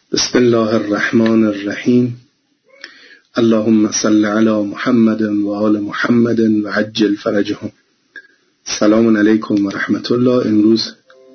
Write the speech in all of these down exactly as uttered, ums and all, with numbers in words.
بسم الله الرحمن الرحیم. اللهم صل علی محمد و آل محمد و عجل فرجهم. سلام علیکم و رحمت الله. امروز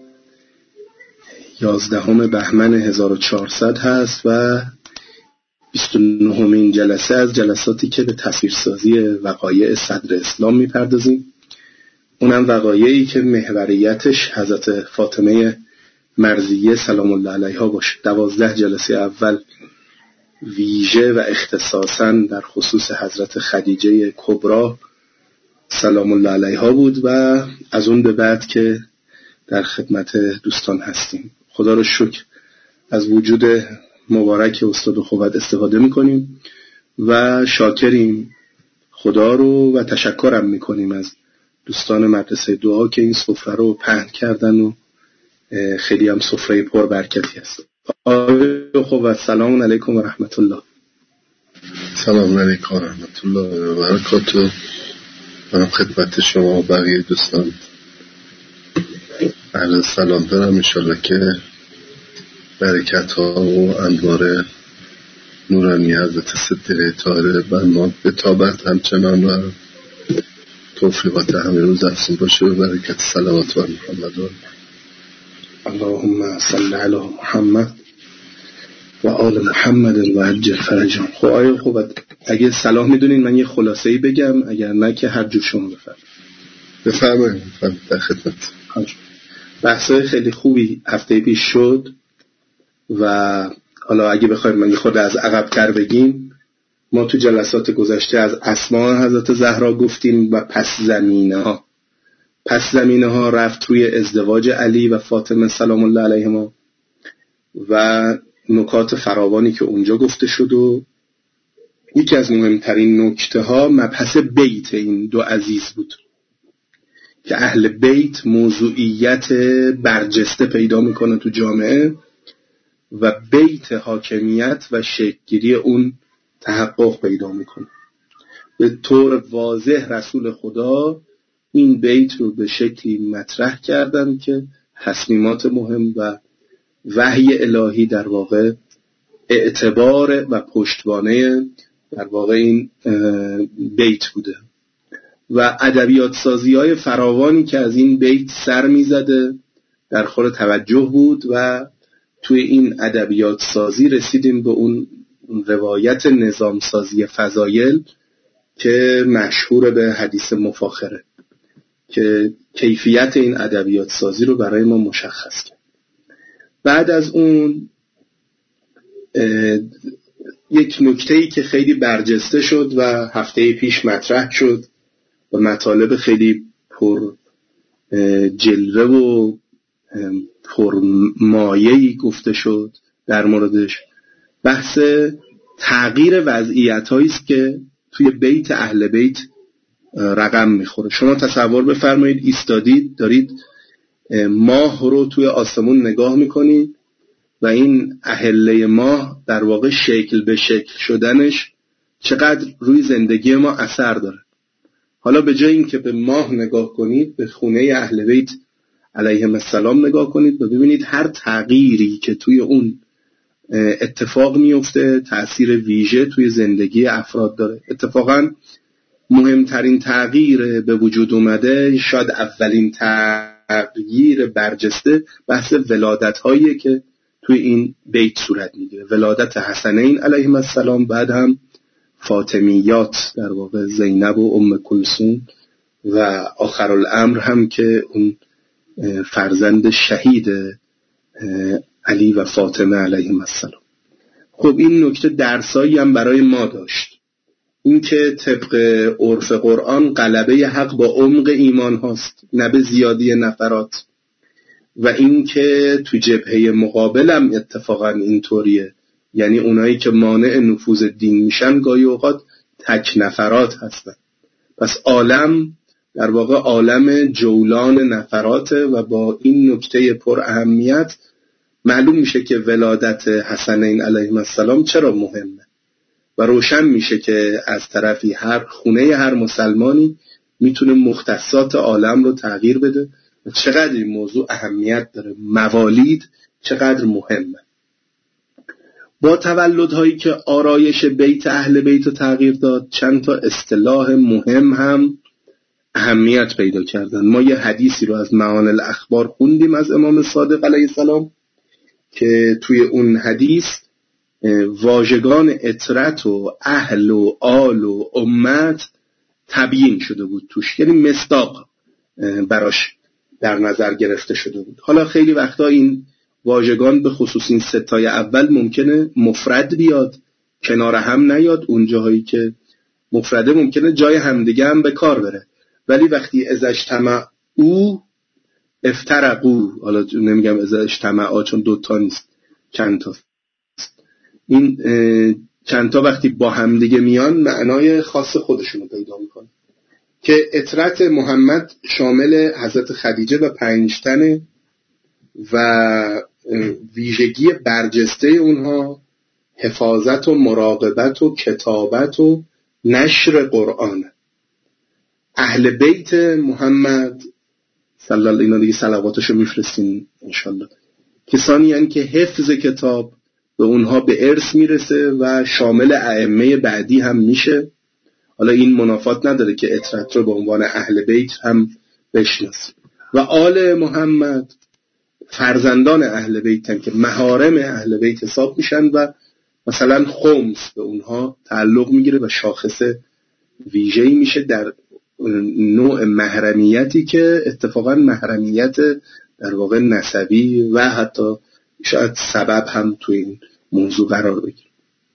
یازدهم بهمن هزار و چهارصد هست و بیست و نهمین جلسه از جلساتی که به تصویرسازی وقایع صدر اسلام میپردازیم. اونم وقایعی که محوریتش حضرت فاطمه مرضیه سلام الله علیها باشه. دوازده جلسه اول ویژه و اختصاصاً در خصوص حضرت خدیجه کبرا سلام الله علیها بود و از اون به بعد که در خدمت دوستان هستیم. خدا رو شکر از وجود مبارک استاد خوبت استفاده میکنیم و شاکریم خدا رو و تشکرم میکنیم از دوستان مدرسه دعا که این سفره رو پهن کردن و خیلی هم سفره پر برکتی است. آقای خوبت سلام علیکم و رحمت الله. سلام علیکم و رحمت الله و برکاته. من خدمت شما و بقیه دوستان اهل سلام دارم. انشالله که برکت ها و انوار نورانی حضرت صدیقه طاهره بر ما بتابت همچنان و توفیقات همه روز افزون باشه و برکت صلوات و محمد و اللهم صل علی محمد و آل محمد و عجل فرجهم. خب آیا خوب اگه صلاح میدونین من یه خلاصه‌ای بگم، اگر نه که هر جور شما بفرمایید. بفرمایید. در خدمت. بحثای خیلی خوبی هفته پیش شد و حالا اگه بخوایم من خود از عقب‌تر بگیم، ما تو جلسات گذشته از اسماء حضرت زهرا گفتیم و پس زمینه ها پس زمینه ها رفت روی ازدواج علی و فاطمه سلام الله علیهما و نکات فراوانی که اونجا گفته شد و یکی از مهمترین نکته ها مبحث بیت این دو عزیز بود که اهل بیت موضوعیت برجسته پیدا میکنه تو جامعه و بیت حاکمیت و شکل‌گیری اون تحقق پیدا میکنه. به طور واضح رسول خدا این بیت رو به شکلی مطرح کردن که تصمیمات مهم و وحی الهی در واقع اعتبار و پشتوانه در واقع این بیت بوده و ادبیات سازی های فراوانی که از این بیت سر می زده در خور توجه بود و توی این ادبیات سازی رسیدیم به اون روایت نظام سازی فضایل که مشهور به حدیث مفاخره که کیفیت این ادبیات سازی رو برای ما مشخص کرد. بعد از اون یک نکته‌ای که خیلی برجسته شد و هفته پیش مطرح شد و مطالب خیلی پر جلوه و پر مایه‌ای گفته شد در موردش، بحث تغییر وضعیت‌هایی است که توی بیت اهل بیت رقم میخوره. شما تصور بفرمایید ایستادید دارید ماه رو توی آسمون نگاه میکنید و این اهله ماه در واقع شکل به شکل شدنش چقدر روی زندگی ما اثر داره. حالا به جای این که به ماه نگاه کنید به خونه اهل بیت علیهم السلام نگاه کنید و ببینید هر تغییری که توی اون اتفاق میفته تأثیر ویژه توی زندگی افراد داره. اتفاقاً مهمترین تغییر به وجود اومده، شاید اولین تغییر برجسته، بحث ولادت هایی که توی این بیت صورت میگیره. ولادت حسنین علیهم السلام، بعد هم فاطمیات در واقع زینب و ام کلثوم و آخر الامر هم که اون فرزند شهید علی و فاطمه علیهم السلام. خب این نکته درسایی هم برای ما داشت، این که طبق عرف قرآن غلبه حق با عمق ایمان هاست نه به زیادی نفرات و این که تو جبهه مقابل هم اتفاقا اینطوریه، یعنی اونایی که مانع نفوذ دین میشن گاهی اوقات تک نفرات هستن. پس عالم در واقع عالم جولان نفراته و با این نکته پر اهمیت معلوم میشه که ولادت حسنین علیهم السلام چرا مهمه و روشن میشه که از طرفی هر خونه هر مسلمانی میتونه مختصات عالم رو تغییر بده و چقدر این موضوع اهمیت داره، موالید چقدر مهمه. با تولدهایی که آرایش بیت اهل بیت رو تغییر داد، چند تا اصطلاح مهم هم اهمیت پیدا کردن. ما یه حدیثی رو از معانی الاخبار خوندیم از امام صادق علیه السلام که توی اون حدیث واژگان اطرت و اهل و آل و امت تبیین شده بود توش، یعنی مصداق براش در نظر گرفته شده بود. حالا خیلی وقتا این واژگان به خصوص این ستای اول ممکنه مفرد بیاد، کنار هم نیاد، اون جاهایی که مفرده ممکنه جای همدیگه هم به کار بره، ولی وقتی از اجتماع او افترقو، حالا نمیگم از اجتماع چون دوتا نیست چند تا، این چند تا وقتی با همدیگه میان معنای خاص خودشونو پیدا میکنه که اطرت محمد شامل حضرت خدیجه و پنج تنه و ویژگی برجسته اونها حفاظت و مراقبت و کتابت و نشر قرآن. اهل بیت محمد صلی الله علیه و آله صلواتشو میفرستیم انشالله، کسانی هستند که حفظ کتاب به اونها به ارث میرسه و شامل ائمه بعدی هم میشه. حالا این منافات نداره که اطرت رو به عنوان اهل بیت هم بشناسیم. و آل محمد فرزندان اهل بیتن که محارم اهل بیت حساب میشن و مثلا خمس به اونها تعلق میگیره و شاخص ویژه‌ای میشه در نوع محرمیتی که اتفاقا محرمیت در واقع نسبی و حتی شاید سبب هم توی این موضوع قرار بگیره.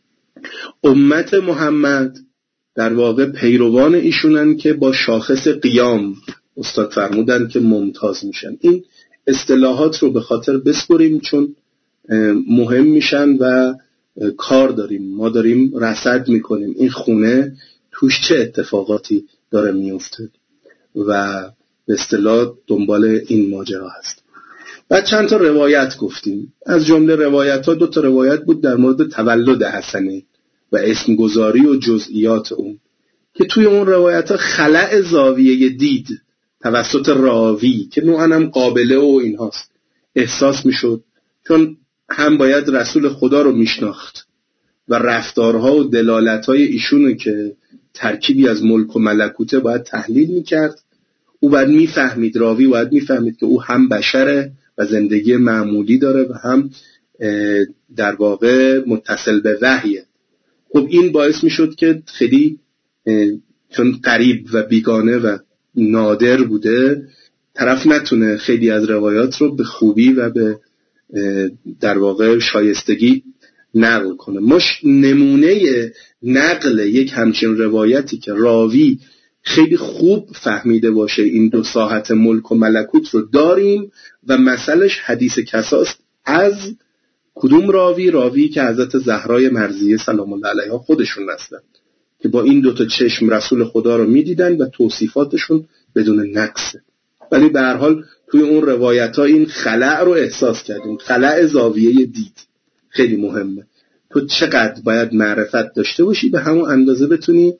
امت محمد در واقع پیروان ایشونن که با شاخص قیام استاد فرمودن که ممتاز میشن. این اصطلاحات رو به خاطر بسپریم چون مهم میشن و کار داریم، ما داریم رصد میکنیم این خونه توش چه اتفاقاتی داره میفته و به اصطلاح دنبال این ماجرا هست. بعد چند تا روایت گفتیم، از جمله روایت ها دو تا روایت بود در مورد تولد حسنه و اسمگذاری و جزئیات اون که توی اون روایت ها خلأ زاویه دید توسط راوی که نوعاً هم قابله و این هاست احساس میشد، چون هم باید رسول خدا رو میشناخت و رفتارها و دلالتهای ایشونو که ترکیبی از ملک و ملکوته باید تحلیل میکرد. او باید میفهمید، راوی باید میفهمید که او هم بشره و زندگی معمولی داره و هم در واقع متصل به وحیه. خب این باعث میشد که خیلی چون قریب و بیگانه و نادر بوده طرف نتونه خیلی از روایات رو به خوبی و به در واقع شایستگی نقل کنه. ما نمونه نقل یک همچین روایتی که راوی خیلی خوب فهمیده باشه این دو ساحت ملک و ملکوت رو داریم و مثلش حدیث کساست. از کدوم راوی؟ راوی که حضرت زهرای مرضیه سلام الله علیها خودشون هستن که با این دوتا چشم رسول خدا رو میدیدن و توصیفاتشون بدون نقصه، ولی به هر حال توی اون روایت ها این خلأ رو احساس کردیم. خلأ زاویه دید خیلی مهمه. تو چقدر باید معرفت داشته باشی به همون اندازه بتونی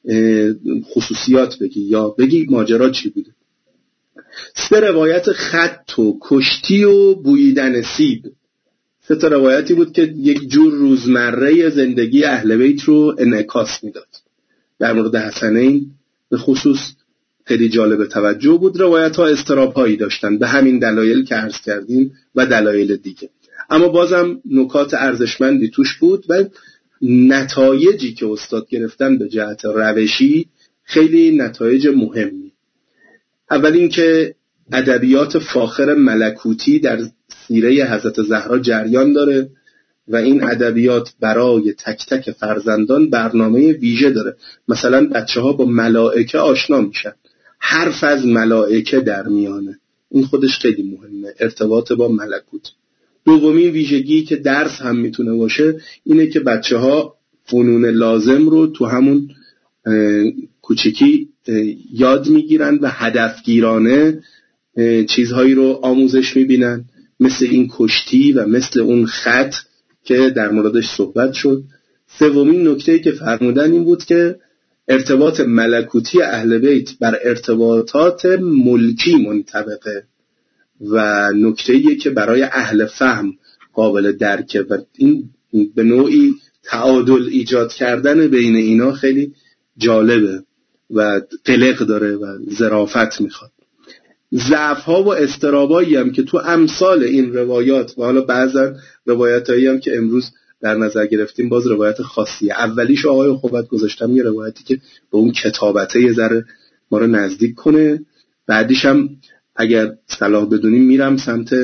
خصوصیات بگی یا بگی ماجرا چی بوده. سه روایت خط و کشتی و بوییدن سیب، سه تا روایتی بود که یک جور روزمره زندگی اهل بیت رو انعکاس میداد. در مورد حسنین به خصوص خیلی جالب توجه بود. روایت ها اضطراب هایی داشتن به همین دلایل که عرض کردیم و دلایل دیگه، اما بازم نکات ارزشمندی توش بود و نتایجی که استاد گرفتن به جهت روشی خیلی نتایج مهمی. اول این که ادبیات فاخر ملکوتی در سیره حضرت زهرا جریان داره و این ادبیات برای تک تک فرزندان برنامه ویژه داره. مثلا بچه ها با ملائکه آشنا میشن، حرف از ملائکه در میانه، این خودش خیلی مهمه، ارتباط با ملکوت. دومین ویژگی که درس هم میتونه باشه اینه که بچه ها فنون لازم رو تو همون کوچیکی یاد میگیرن و هدفگیرانه چیزهایی رو آموزش میبینن، مثل این کشتی و مثل اون خط که در موردش صحبت شد. سومین نکته‌ای که فرمودن این بود که ارتباط ملکوتی اهل بیت بر ارتباطات ملکی منطبقه و نکته‌ایه که برای اهل فهم قابل درکه و این به نوعی تعادل ایجاد کردن بین اینا خیلی جالبه و قلق داره و ظرافت میخواد. ضعف‌ها و اضطرابایی هم که تو امثال این روایات و حالا بعضا روایتایی هم که امروز در نظر گرفتیم باز روایت خاصیه. اولیش آقای خوبت گذاشتم یه روایتی که به اون کتابته یه ذره ما رو نزدیک کنه. بعدیش هم اگر صلاح بدونیم میرم سمت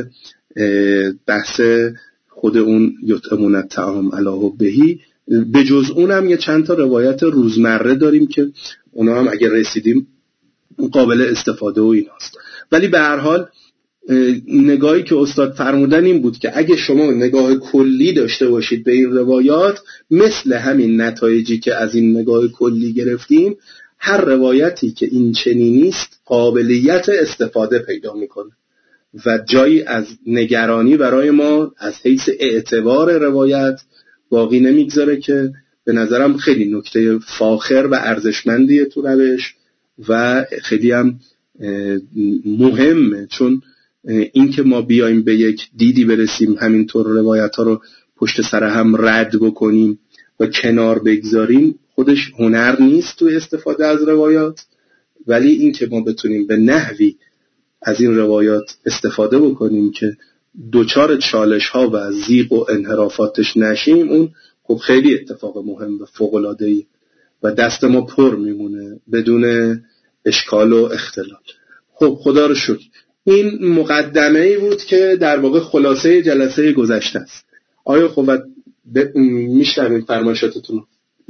بحث خود اون یطعمون الطعام علی حبه. به جز اونم یه چند تا روایت روزمره داریم که اونا هم اگر رسیدیم قابل استفاده و ایناست. ولی به هر حال نگاهی که استاد فرمودن این بود که اگه شما نگاه کلی داشته باشید به این روایات، مثل همین نتایجی که از این نگاه کلی گرفتیم، هر روایتی که این چنینی است قابلیت استفاده پیدا میکنه و جایی از نگرانی برای ما از حیث اعتبار روایت باقی نمیگذاره، که به نظرم خیلی نکته فاخر و ارزشمندیه تو روش و خیلی هم مهمه. چون این که ما بیایم به یک دیدی برسیم همینطور روایت ها رو پشت سر هم رد بکنیم و کنار بگذاریم خودش هنر نیست توی استفاده از روایات، ولی این که ما بتونیم به نحوی از این روایات استفاده بکنیم که دوچار چالش ها و زیغ و انحرافاتش نشیم، اون خب خیلی اتفاق مهم و فوق‌العاده‌ای و دست ما پر میمونه بدون اشکال و اختلال. خب خدا رو شکر این مقدمه ای بود که در واقع خلاصه جلسه گذشته است. آیا خب میشنویم فرمایشاتتون؟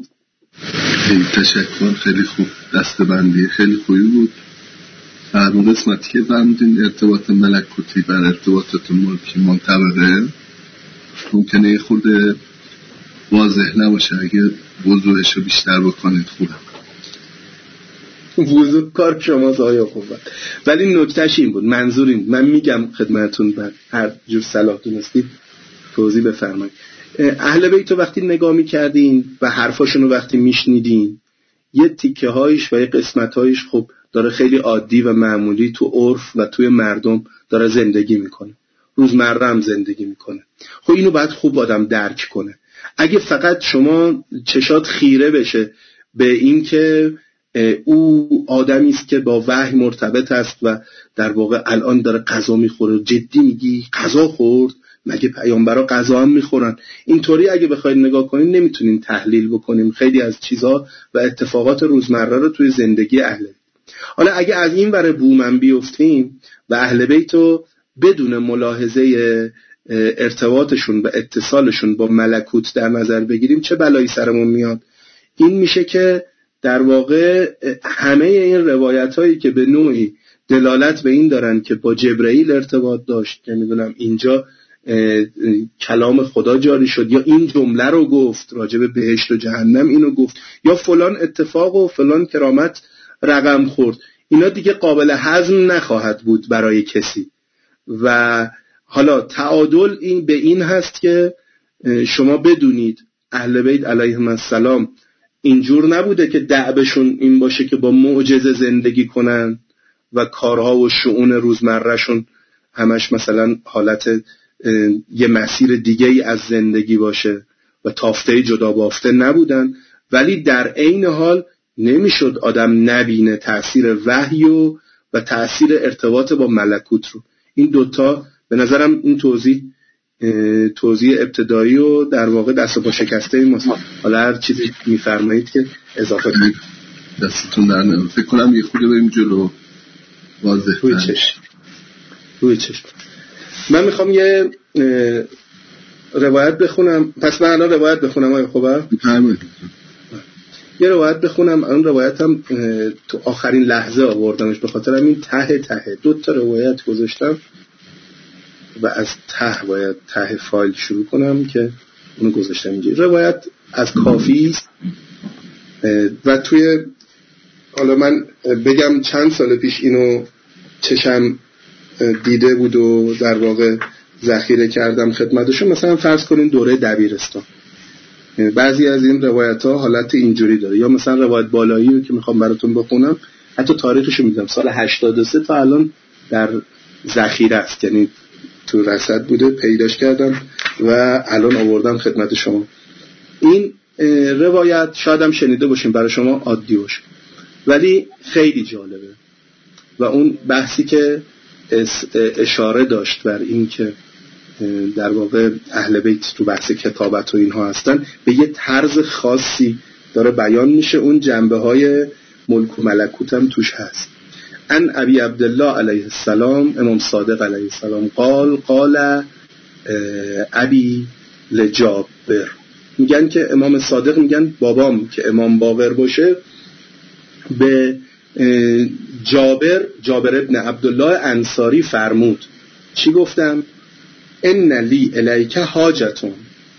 خیلی تشکر، خیلی خوب، دستبندی خیلی خوبی بود. فرمون قسمتی که فرمودین ارتباط ملکوتی بر ارتباطات ملکی منطبقه ممکنه خود واضح نباشه، اگه وضوحش رو بیشتر بکنید خوبه. وضوح کار شماست آیا خوبه، ولی نکتهش این بود، منظور این من میگم خدمتون بر هر جور صلاح دونستید توضیح بفرمایید. اهل بیت رو وقتی نگاه میکردین و حرفاشون رو وقتی میشنیدین، یه تیکه هایش و یه قسمت هایش خب داره خیلی عادی و معمولی تو عرف و توی مردم داره زندگی میکنه، روزمره هم زندگی میکنه. خب اینو باید خوب آدم درک کنه. اگه فقط شما چشات خیره بشه به این که او آدمی است که با وحی مرتبط است و در واقع الان داره غذا میخوره، جدی میگی غذا خورد؟ مگه پیامبرا غذا هم میخورن؟ اینطوری اگه بخواید نگاه کنین نمیتونین تحلیل بکنیم خیلی از چیزها و اتفاقات روزمره رو توی زندگی اهل بیت. حالا اگه از این ور بومن بیفتیم و اهل بیت رو بدون ملاحظه ارتباطشون و اتصالشون با ملکوت در نظر بگیریم، چه بلایی سرمون میاد؟ این میشه که در واقع همه این روایت هایی که به نوعی دلالت به این دارن که با جبرئیل ارتباط داشت، که میدونم اینجا کلام خدا جاری شد یا این جمله رو گفت راجع به بهشت و جهنم اینو گفت یا فلان اتفاق و فلان کرامت رقم خورد، اینا دیگه قابل هضم نخواهد بود برای کسی. و حالا تعادل این به این هست که شما بدونید اهل بیت علیهم السلام اینجور نبوده که دعبشون این باشه که با معجزه زندگی کنن و کارها و شؤون روزمرهشون همش مثلا حالت یه مسیر دیگه ای از زندگی باشه و تافته جدا بافته نبودن، ولی در عین حال نمیشد آدم نبینه تأثیر وحی و, و تأثیر ارتباط با ملکوت رو. این دوتا به نظرم این توضیح توضیح ابتدایی و در واقع دست و پا شکسته این ماست. حالا هر چیزی میفرمایید که اضافه کنید. دستتون در نمید. فکر کنم یه خود بریم جلو واضح روی چشم روی چشم من میخوام یه روایت بخونم. پس من الان روایت بخونم آیا خوبه؟ بفرمایید. یه روایت بخونم. اون روایت هم تو آخرین لحظه آوردمش، به خاطر همین ته ته دو تا روایت گذاشتم و از ته باید ته فایل شروع کنم که اونو گذاشتم اینجا. روایت از کافی است و توی حالا من بگم چند سال پیش اینو چشم دیده بود و در واقع ذخیره کردم خدمتشون. مثلا فرض کنین دوره دبیرستان بعضی از این روایت ها حالت اینجوری داره، یا مثلا روایت بالایی رو که میخوام براتون بخونم حتی تاریخشو میدم سال هشتاد و سه تا الان در ذخیره است، یعنی تو رصد بوده پیداش کردم و الان آوردم خدمت شما. این روایت شاید هم شنیده باشیم، برای شما عادی باشه ولی خیلی جالبه و اون بحثی که اشاره داشت بر این که در واقع اهل بیت تو بحث کتابت و اینها هستن به یه طرز خاصی داره بیان میشه، اون جنبه های ملک و ملکوت هم توش هست. ان ابی عبدالله علیه السلام، امام صادق علیه السلام، قال قال ابی لجابر، میگن که امام صادق میگن بابام که امام باقر باشه به جابر جابر ابن عبدالله انصاری فرمود. چی گفتم؟ ان لی الیک حاجتون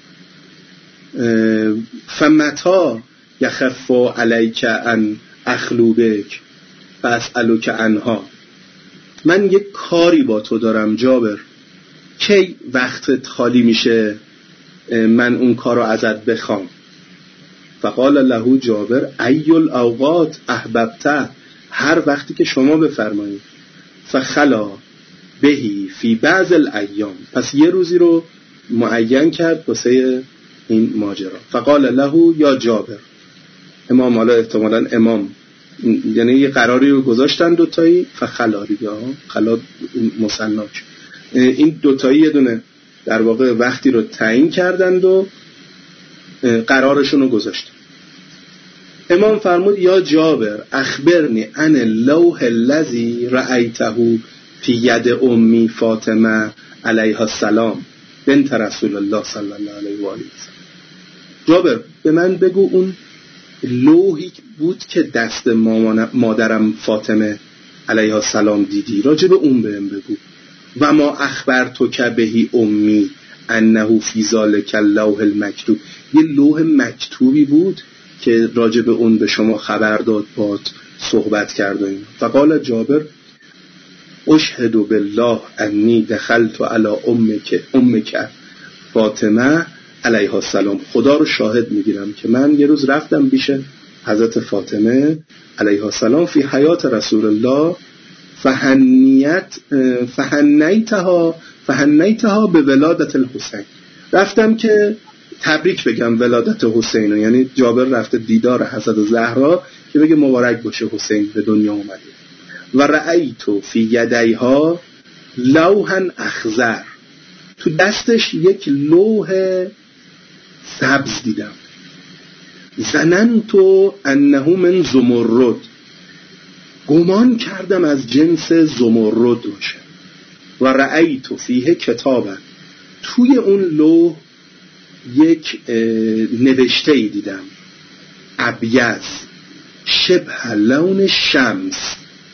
فمتا یخف علیک ان اخلو بک فاسالک عنها. من یک کاری با تو دارم جابر، کی وقتت خالی میشه من اون کارو ازت بخوام؟ فقال له جابر ای الاوقات احببته، هر وقتی که شما بفرمایید. فخلا بهی فی بعض الایام، پس یه روزی رو معین کرد واسه این ماجرا. فقال له یا جابر، امام حالا احتمالاً امام یعنی یه قراری رو گذاشتن دوتایی، فخلا دیگه خلا مصناک، این دوتایی یه دونه در واقع وقتی رو تعیین کردند و قرارشون رو گذاشتن. امام فرمود یا جابر اخبرنی عن اللوح الذی رأیته فی ید امی فاطمه علیها السلام بنت رسول الله صلی الله علیه و آله. جابر به من بگو اون لوحی بود که دست مادرم فاطمه علیها السلام دیدی، راجع به اون بهم بگو. و ما اخبرتک بهی امی انه فی ذلک اللوح المکتوب، یه لوح مکتوبی بود که راجع به اون به شما خبر داد، باد صحبت کرد. این فقال جابر اشهد بالله انی دخلت علی امک امک فاطمه علیها السلام، خدا رو شاهد میگیرم که من یه روز رفتم پیش حضرت فاطمه علیها السلام فی حیات رسول الله فهنیت فهنیتها فهنیتها به ولادت الحسین، رفتم که تبریک بگم ولادت حسین، یعنی جابر رفته دیدار حضرت زهرا که بگه مبارک باشه حسین به دنیا اومده. و رأیتو فی یدیها لوحا اخضر، تو دستش یک لوح سبز دیدم. ظننتو انه من زمرد، گمان کردم از جنس زمرد باشه. و رأیتو فیه کتابا، توی اون لوح یک نوشته‌ای دیدم ابیض شبه لون شمس،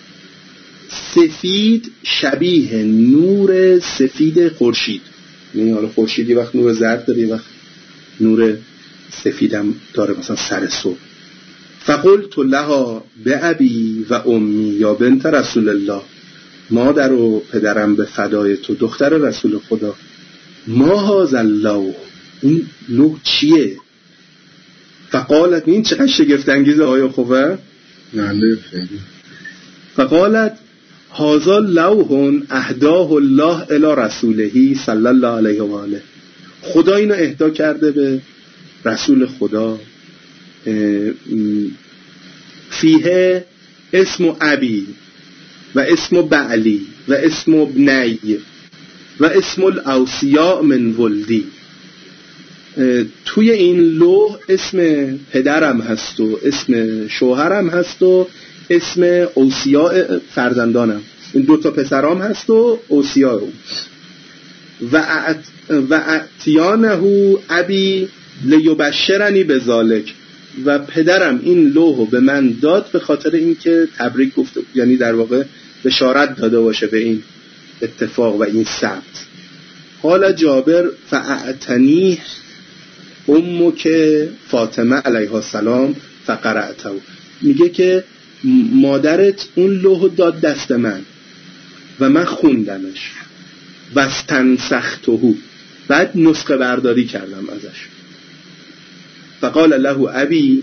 سفید شبیه نور سفید خورشید. یعنی حالا خورشید یه وقت نور زرد داره، یه وقت نور سفیدم داره، مثلا سر صبح. فقلت لها بأبی و امی یا بنت رسول الله، مادر و پدرم به فدای تو دختر رسول خدا، ما هذا اللوح، این لوح چیه؟ فقالت، این چقدر شگفت انگیزه آیا خوبه؟ نه خیلی. فقالت هذا لوح اهداه الله الی رسوله صلی الله علیه و آله، خدا اینو اهدا کرده به رسول خدا. فیه اسم ابی و اسم بعلی و اسم ابنی و اسم الاوصیاء من ولدی، توی این لوح اسم پدرم هست و اسم شوهرم هست و اسم اوصیاء فرزندانم، این دوتا پسرام هست و اوصیاء رو. و اعت و اعتیانه ابی لیبشرنی بذالک، و پدرم این لوحو به من داد به خاطر اینکه تبریک گفته، یعنی در واقع بشارت داده باشه به این اتفاق و این ثبت. قال جابر فاعتنیه امک فاطمه علیها السلام فقرأته، میگه که مادرت اون لوحو داد دست من و من خوندمش و استنسخته، بعد نسخه برداری کردم ازش. فقال له ابی،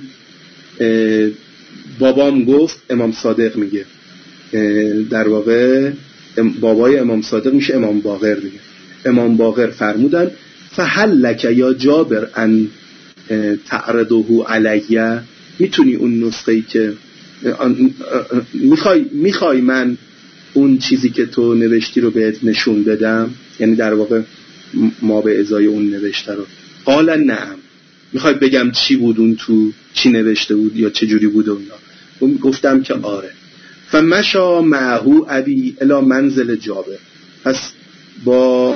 بابام گفت، امام صادق میگه، در واقع بابای امام صادق میشه امام باقر دیگه. امام باقر فرمودن فهل لک یا جابر ان تعرضه علیه، میتونی اون نسخه‌ای که میخوای میخوای من اون چیزی که تو نوشتی رو بهت نشون بدم، یعنی در واقع ما به ازای اون نوشته رو. قال نعم، میخوای بگم چی بود اون تو، چی نوشته بود یا چه جوری بود اون؟ اون گفتم که آره. فمشا معه ابی الی منزل جابر، پس با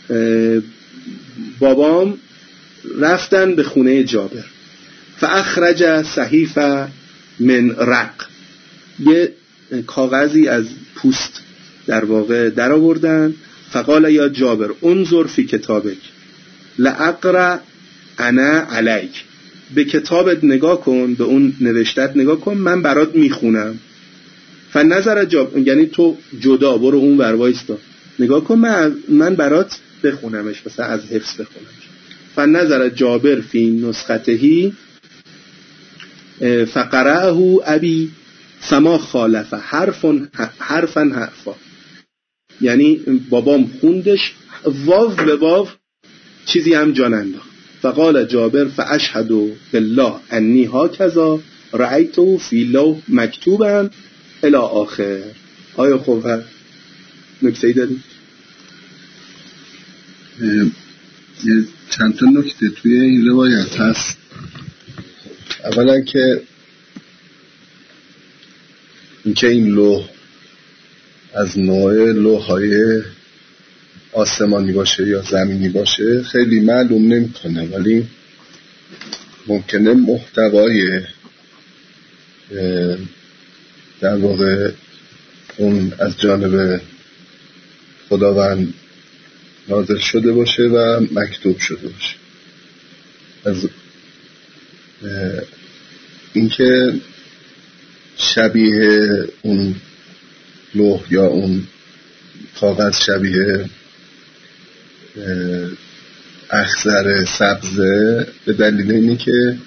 بابام رفتن به خونه جابر. فاخرج صحیفه من رق، یه کاغذی از پوست در واقع در آوردن. فقال یا جابر انظر فی کتابک لاقرأ انا علیک، به کتابت نگاه کن، به اون نوشتت نگاه کن، من برات میخونم. فنظر جابر، یعنی تو جدا برو اون ور وایستا نگاه کن، من من برات بخونمش، مثلا از حفظ بخونمش. فنظر جابر فی نسختهی فقرأه ابی فما خالف حرفا حرفا حرفا، یعنی بابام خوندش واو به واو، چیزی هم جان انداخت. فقال جابر فاشهد بالله انی هکذا رأیته فی لوح مکتوبا الی آخر. آیا خوب هست؟ نکته‌ای دارید؟ چند تا نکته توی این روایت هست. اولا که اینکه این لوح از نوع لوح‌های آسمانی باشه یا زمینی باشه خیلی معلوم نمی‌کنه، ولی ممکنه محتوای در واقع اون از جانب خداوند نازل شده باشه و مکتوب شده باشه. از اینکه شبیه اون لوح یا اون کاغذ شبیه اخضر سبزه به دلیل اینه که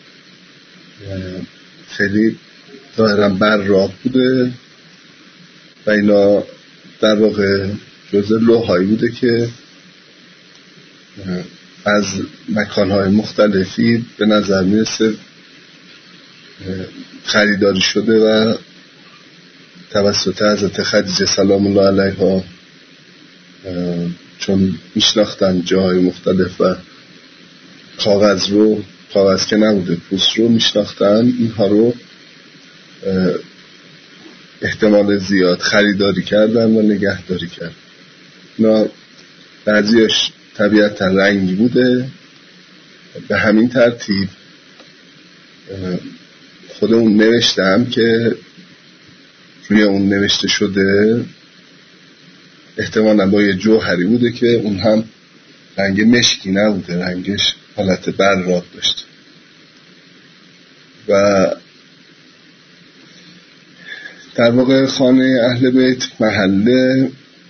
خیلی ظاهرا براق بوده و اینا در واقع جزء لوحایی بوده که از مکانهای مختلفی به نظر میرسه خریداری شده و توسط حضرت خدیجه سلام الله علیها، چون میشناختن جاهای مختلف و کاغذ رو، کاغذ که نبوده پوست رو میشناختن، اینها رو احتمال زیاد خریداری کردن و نگهداری کردن. اینا بعضیش طبیعتا رنگی بوده، به همین ترتیب خود اون نوشته هم که روی اون نوشته شده احتمالا با یه جوهری بوده که اون هم رنگ مشکی نبوده، رنگش حالت براق داشته. و در واقع خانه اهل بیت محل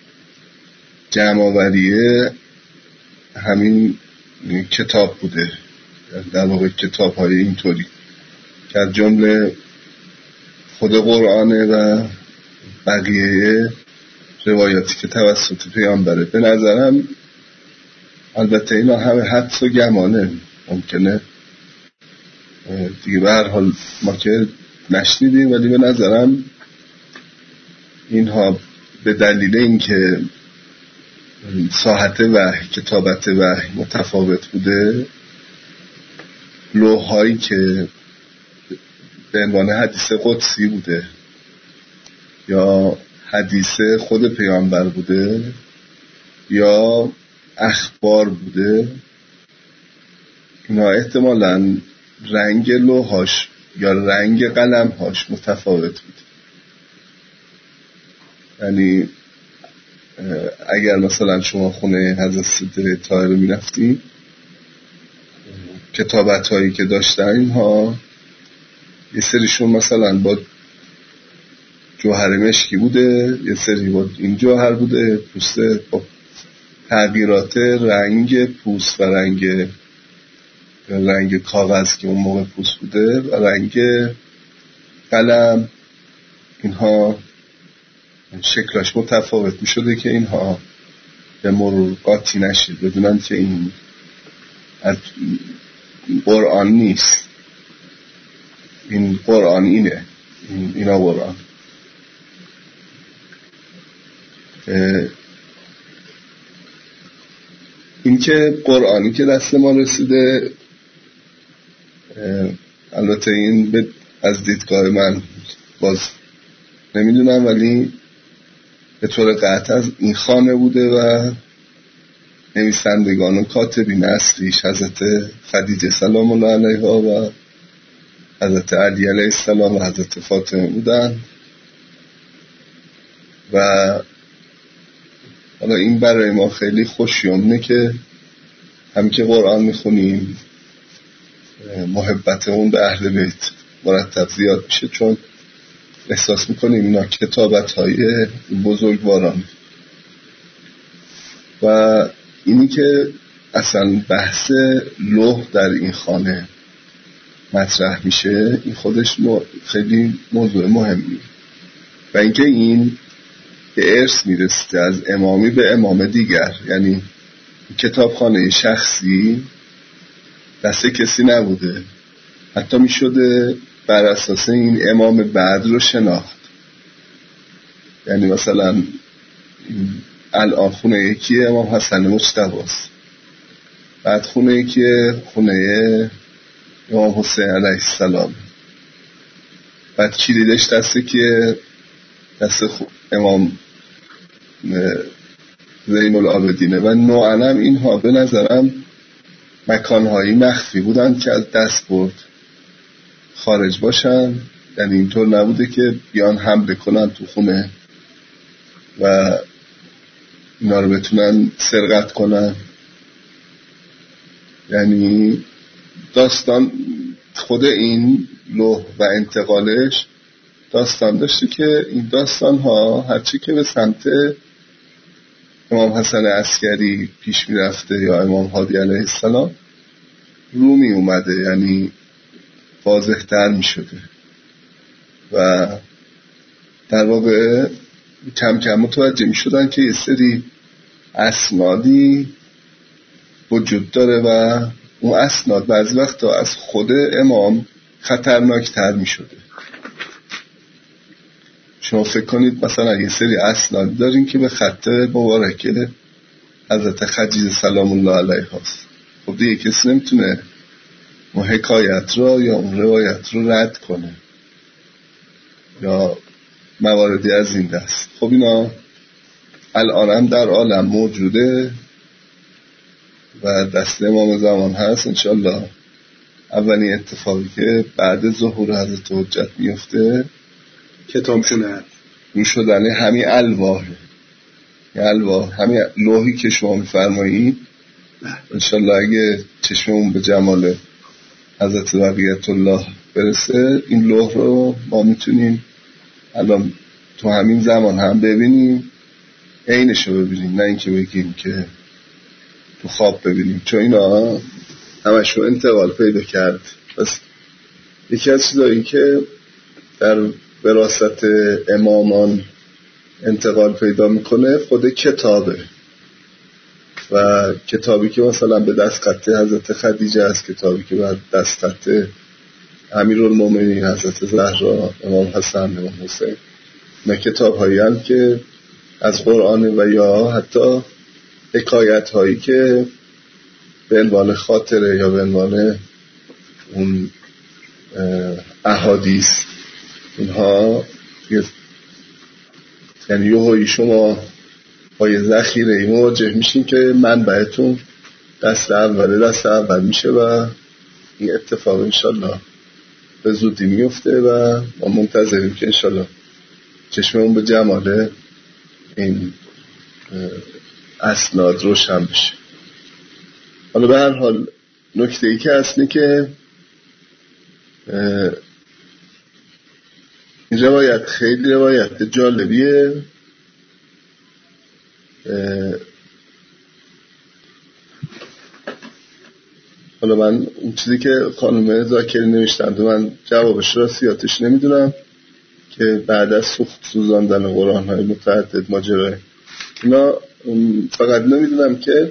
جمع‌آوری همین کتاب بوده، در واقع کتاب های اینطوری که از جمله خود قرآنه و بقیه روایاتی که توسط پیامبره. به نظرم البته اینا همه حدس و گمانه، ممکنه دیگه به هر حال ما که نشنیدیم، ولی به نظرم اینها به دلیل اینکه ساحت وحی، کتابت وحی متفاوت بوده، لوحایی که به عنوان حدیث قدسی بوده یا حدیث خود پیامبر بوده یا اخبار بوده، اینا احتمالاً رنگ لوحاش یا رنگ قلمهاش متفاوت بوده. یعنی اگر مثلا شما خونه حضرت صدیقه طاهره می رفتی، کتابت هایی که داشتن اینها یه سریشون مثلا با جوهر مشکی بوده، یه سری با این جوهر بوده، پوست با تغییرات رنگ پوست و رنگ رنگ کاغذ که اون موقع پوست بوده و رنگ قلم، اینها شکلش متفاوت می شده که اینها به مرور قاطی نشید، بدونن که این از قرآن نیست، این قرآن اینه، این اینا قرآن. این که قرآنی که دست ما رسیده، البته این از دیدگاه من باز نمیدونم، ولی به طور قطع از این خانه بوده و نویسندگان و کاتبین اصلیش حضرت خدیجه سلام الله علیها و حضرت علی علیه السلام و حضرت فاطمه بودن. و حالا این برای ما خیلی خوشیومه که هم که قرآن میخونیم محبت اون به اهل بیت مرتب زیاد میشه، چون احساس میکنیم اینا کتابت های بزرگواران. و اینی که اصلا بحث لوح در این خانه مطرح میشه، این خودش خیلی موضوع مهمی. و اینکه این به ارث میرسته از امامی به امام دیگر، یعنی کتابخانه شخصی دست کسی نبوده، حتی میشده بر اساس این امام بعد رو شناخت. یعنی مثلا الان خونه یکی امام حسن مجتبی است، بعد خونه یکی خونه امام حسین علیه السلام، بعد کلیدش دسته که دست امام زین العابدینه. و نوعا اینها به نظرم مکانهایی مخفی بودن که از دست برد خارج باشن، یعنی اینطور نبوده که بیان حمله کنن تو خونه و اینا رو بتونن سرقت کنن. یعنی داستان خود این لوح و انتقالش داستان داشته که این داستان ها هرچی که به سمت امام حسن عسکری پیش می رفته یا امام هادی علیه السلام رو می اومده، یعنی واضح تر می شده و در واقع کم کم متوجه می شدن که یه سری اسنادی وجود داره و اون اسناد بعضی وقتا از خود امام خطرناک تر می شده. شما فکر کنید مثلا یه سری اسناد دارین که به خط مبارکه حضرت خدیجه سلام الله علیها هست، خب دیگه کسی نمیتونه اون حکایت را یا اون روایت رو رد کنه یا مواردی از این دست. خب اینا الان هم در عالم موجوده و دست امام زمان هست. انشالله اولین اتفاقی که بعد ظهور حضرت حجت میفته کتاب شدن رو شدن همین الواح، الواح همین لوحی که شما میفرمایید. انشالله اگه چشممون به جمال حضرت بقیت الله برسه، این لوح رو ما میتونیم الان تو همین زمان هم ببینیم، عینش رو ببینیم، نه اینکه بگیم که تو خواب ببینیم، چون اینا همشون انتقال پیدا کرد. بس یکی از چیزایی که در وراثت امامان انتقال پیدا میکنه خود کتابه و کتابی که مثلا به دست خط حضرت خدیجه است، کتابی که به دست خط امیرالمومنین حضرت زهرا، امام حسن، امام حسین، نه کتاب هایی هم که از قرآن و یا حتی حکایت هایی که به عنوان خاطره یا به عنوان اون احادیث، اینها یعنی یه هایی شما با یه ذخیره ای مواجه میشین که منبعتون دست اول دست اول میشه و این اتفاق انشالله به زودی میفته و ما منتظریم که انشالله چشممون به جمال این اسناد روشن بشه. حالا به هر حال نکته ای که هست اینه که این روایت خیلی روایت جالبیه. حالا من اون چیزی که خانم زاکری نوشتند من جوابش راستیاتش نمیدونم که بعد از سوخت سوزاندن قرآن های متعدد ماجرای اینا فقط نمیدونم که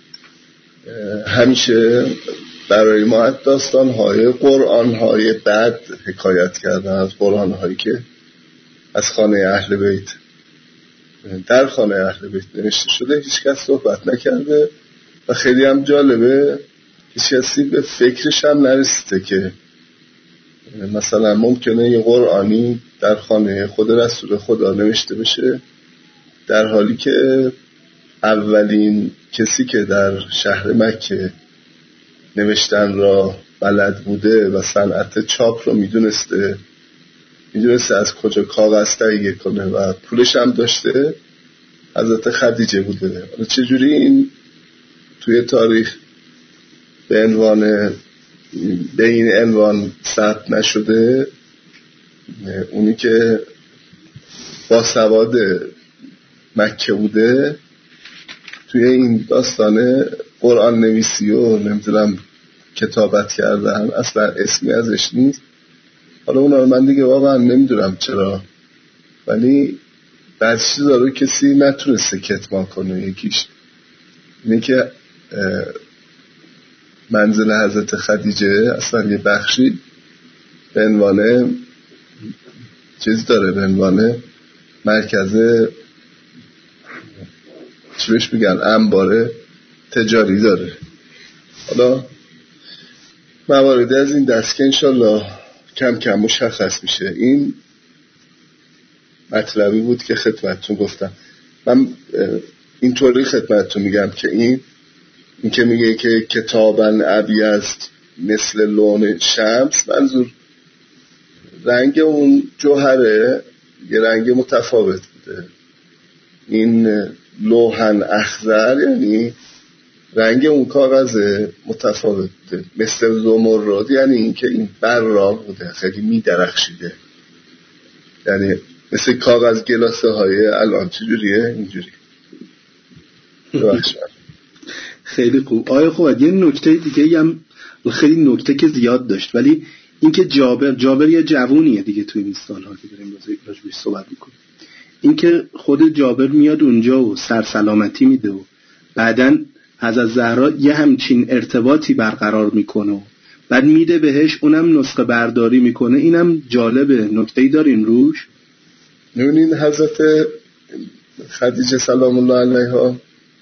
همیشه برای ما داستان‌های قرآن‌های بعد حکایت کردن، از قرآن‌هایی که از خانه اهل بیت در خانه اهل بیت نوشته شده هیچ کس صحبت نکرده و خیلی هم جالبه هیچ کسی به فکرش هم نرسیده که مثلا ممکنه یه قرآنی در خانه خود رسول خدا نوشته بشه، در حالی که اولین کسی که در شهر مکه نوشتن را بلد بوده و صنعت چاپ رو میدونسته میدونسته از کجا کاغذ تهیه کنه و پولش هم داشته، حضرت خدیجه بوده. حالا چجوری این توی تاریخ به عنوان به این عنوان ثبت نشده؟ اونی که با سواد مکه بوده توی این داستان قرآن نویسی و نمیدونم کتابت کردن اصلا اسمی ازش نیست. حالا اونا رو من دیگه واقعا نمیدونم چرا، ولی بعضی چیزا رو کسی نتونسته کتمان کنه. یکیش اینه که منزل حضرت خدیجه اصلا یه بخشی به عنوان چیز داره، به عنوان مرکز چی بهش میگن انبار تجاری داره. حالا مواردی از این دست که انشالله کم کم مشخص میشه. این مطلبی بود که خدمتتون گفتم. من اینطوری خدمتتون میگم که این این که میگه که کتابن ابی است مثل لون شمس، منظور رنگ اون جوهره یه رنگ متفاوت بوده. این لوحن اخضر یعنی رنگ اون کاغذ متفاوت بوده. مثل زمرد یعنی این که این براق بوده، خیلی میدرخشیده، یعنی مثل کاغذ گلاسه های الان چجوریه اینجوری. خیلی خوب. آیا خوب یه نکته دیگه هم، خیلی نکته که زیاد داشت، ولی این که جابر جابر یه جوونیه دیگه توی این سالها که داریم راجبش صحبت میکنیم، این که خود جابر میاد اونجا و سرسلامتی میده و بعدن حضرت زهرا یه همچین ارتباطی برقرار میکنه و بعد میده بهش، اونم نسخه برداری میکنه. اینم جالبه. نکته‌ای دارین روش؟ نونین حضرت خدیجه سلام الله علیها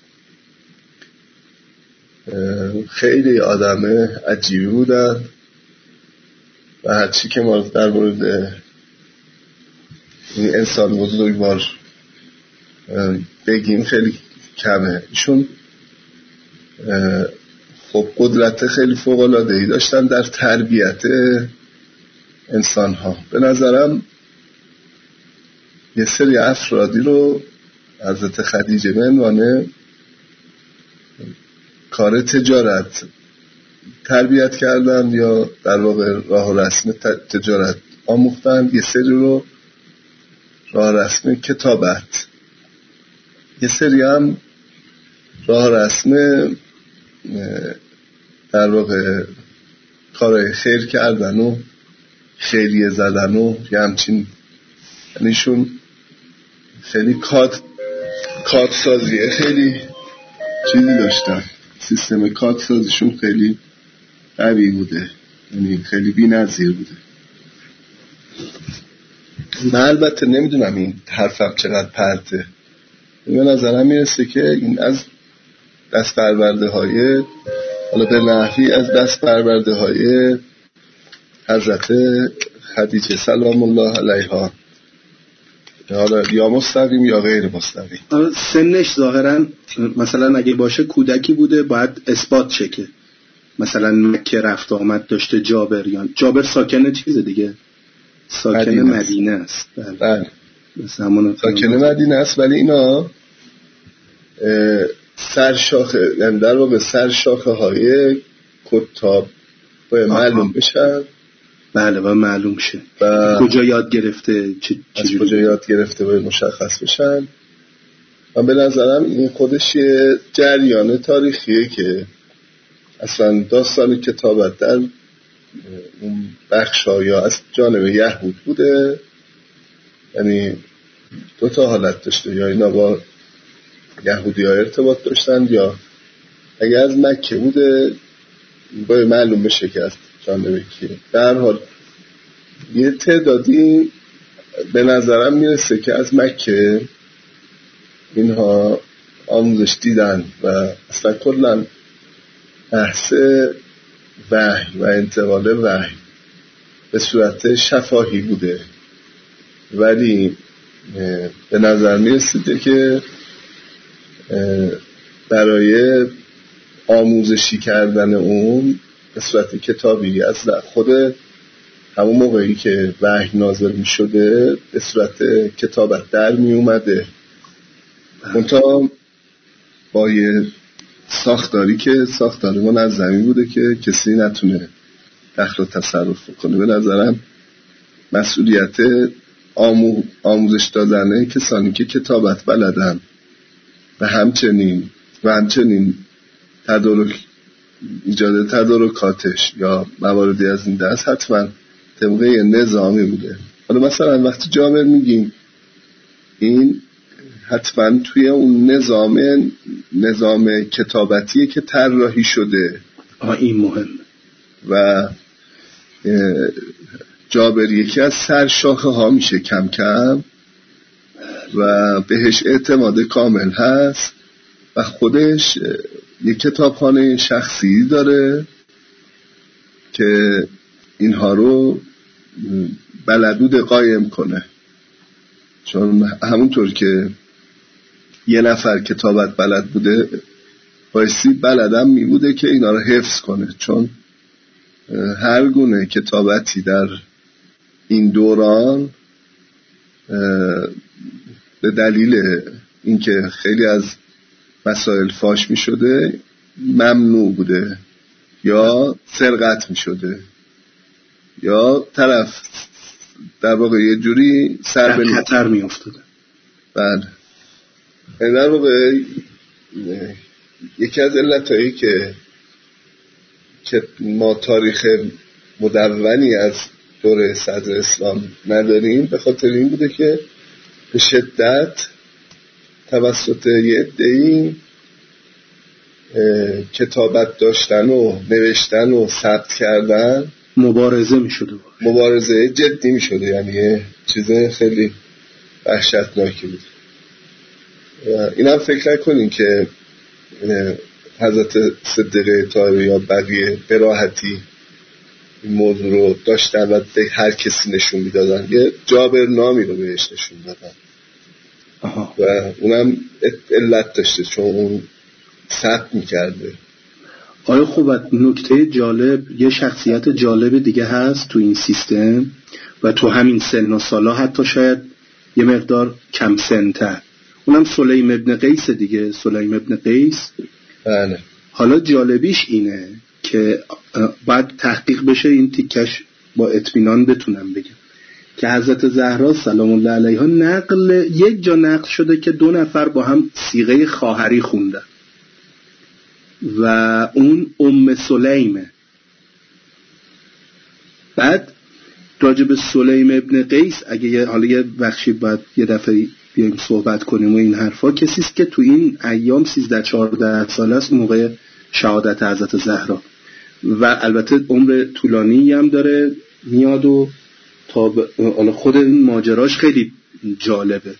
خیلی آدم عجیبی بودن و هرچی که ما در مورد این انسان بزرگوار بگیم خیلی کمه. ایشون خب قدرت خیلی فوق‌العاده‌ای داشتن در تربیت انسان ها. به نظرم یه سری افرادی رو حضرت خدیجه به عنوان کار تجارت تربیت کردن یا در واقع راه و رسم تجارت آموختن، یه سری رو راه رسم کتابت، یه سری هم راه رسم در واقع کارهای خیر کردن و خیریه زدن و یه همچین، یعنیشون خیلی کاد کاد سازیه خیلی چیزی داشتن، سیستم کاد سازیشون خیلی قوی بوده، یعنی خیلی بی نظیر بوده. من البته نمیدونم این حرفم چقدر پرته، به نظرم میرسه که این از دست پرورده های حالا به نحوی از دست پرورده های حضرت خدیجه سلام الله علیها، حالا یا مستقیم یا غیر مستقیم. سنش ظاهرا مثلا اگه باشه کودکی بوده باید اثبات شه که مثلا مکه رفت آمد داشته. جابریان جابر ساکن چیزه دیگه، ساکن مدینه است. بله ساکن مدینه است، ولی اینا سرشاخه، یعنی در واقع سرشاخه های کتاب باید معلوم بشن. بله و معلوم شه و کجا یاد گرفته، چه از کجا یاد گرفته باید مشخص بشن. من به نظرم این خودش یه جریان تاریخیه که اصلا داستان کتابت در اون بخش ها یا از جانب یهود بوده، یعنی دو تا حالت داشته، یا اینا با یهودی ها ارتباط داشتن یا اگر از مکه بوده باید معلوم بشه که از جانبه کیه. در حال یه تعدادی به نظرم میرسه که از مکه اینها آموزش دیدن و اصلا کلن بحث وحی و انتقال وحی به صورت شفاهی بوده، ولی به نظر میرسیده که برای آموزشی کردن اون به صورت کتابی از خود همون موقعی که وحی نازل می شده به صورت کتابت در می اومده، منتها با یه ساختاری که ساختار منظمی بوده که کسی نتونه دخل و تصرف کنه. به نظرم مسئولیت آمو... آموزش دادن کسانی که کتابت بلدن و همچنین و همچنین تدارک ایجاد تدارکاتش یا مواردی از این دست حتما طبقه نظامی بوده. حالا مثلا وقتی جابر میگیم این حتما توی اون نظام نظام کتابتیه که طراحی شده. آه این مهم. و جابر یکی از سرشاخه ها میشه کم کم و بهش اعتماد کامل هست و خودش یک کتابخانه شخصی داره که اینها رو بلد بوده قایم کنه، چون همونطور که یه نفر کتابت بلد بوده بایستی بلدم می بوده که اینا رو حفظ کنه، چون هر گونه کتابتی در این دوران به دلیل اینکه خیلی از مسائل فاش می شده ممنوع بوده یا سرقت می شده یا طرف در واقع یه جوری سر به خطر می افتاده. بله، در واقع یکی از علتایی که که ما تاریخ مدونی از دوره صدر اسلام نداریم به خاطر این بوده که به شدت توسط یه عده‌ای کتابت داشتن و نوشتن و ثبت کردن مبارزه می شده، مبارزه جدی می شده، یعنی یه چیز خیلی وحشتناکی بود. اینم فکر نکنین که حضرت صدیقه طاهره یا بقیه به راحتی این موضوع رو داشتن و هر کسی نشون میدادن، یه جابر نامی رو بهش نشون دادن. آها. و اونم علت داشته چون اون ثبت میکرده. آیا خوب نکته جالب، یه شخصیت جالب دیگه هست تو این سیستم و تو همین سن و سالا حتی شاید یه مقدار کم سن‌تر، اونم سلیم ابن قیس دیگه. سلیم ابن قیس بله. حالا جالبیش اینه که بعد تحقیق بشه این تیکش با اطمینان بتونم بگم که حضرت زهرا سلام الله علیها نقل یک جا نقل شده که دو نفر با هم صیغه خواهری خوندن و اون ام سلیمه. بعد راجب سلیم ابن قیس اگه حالا یه بخشی باید یه دفعه بیایم صحبت کنیم و این حرفا، کسیست که تو این ایام سیزده چهارده ساله است موقع شهادت حضرت زهرا و البته عمر طولانی هم داره میاد و تا ب... خود این ماجراش خیلی جالبه.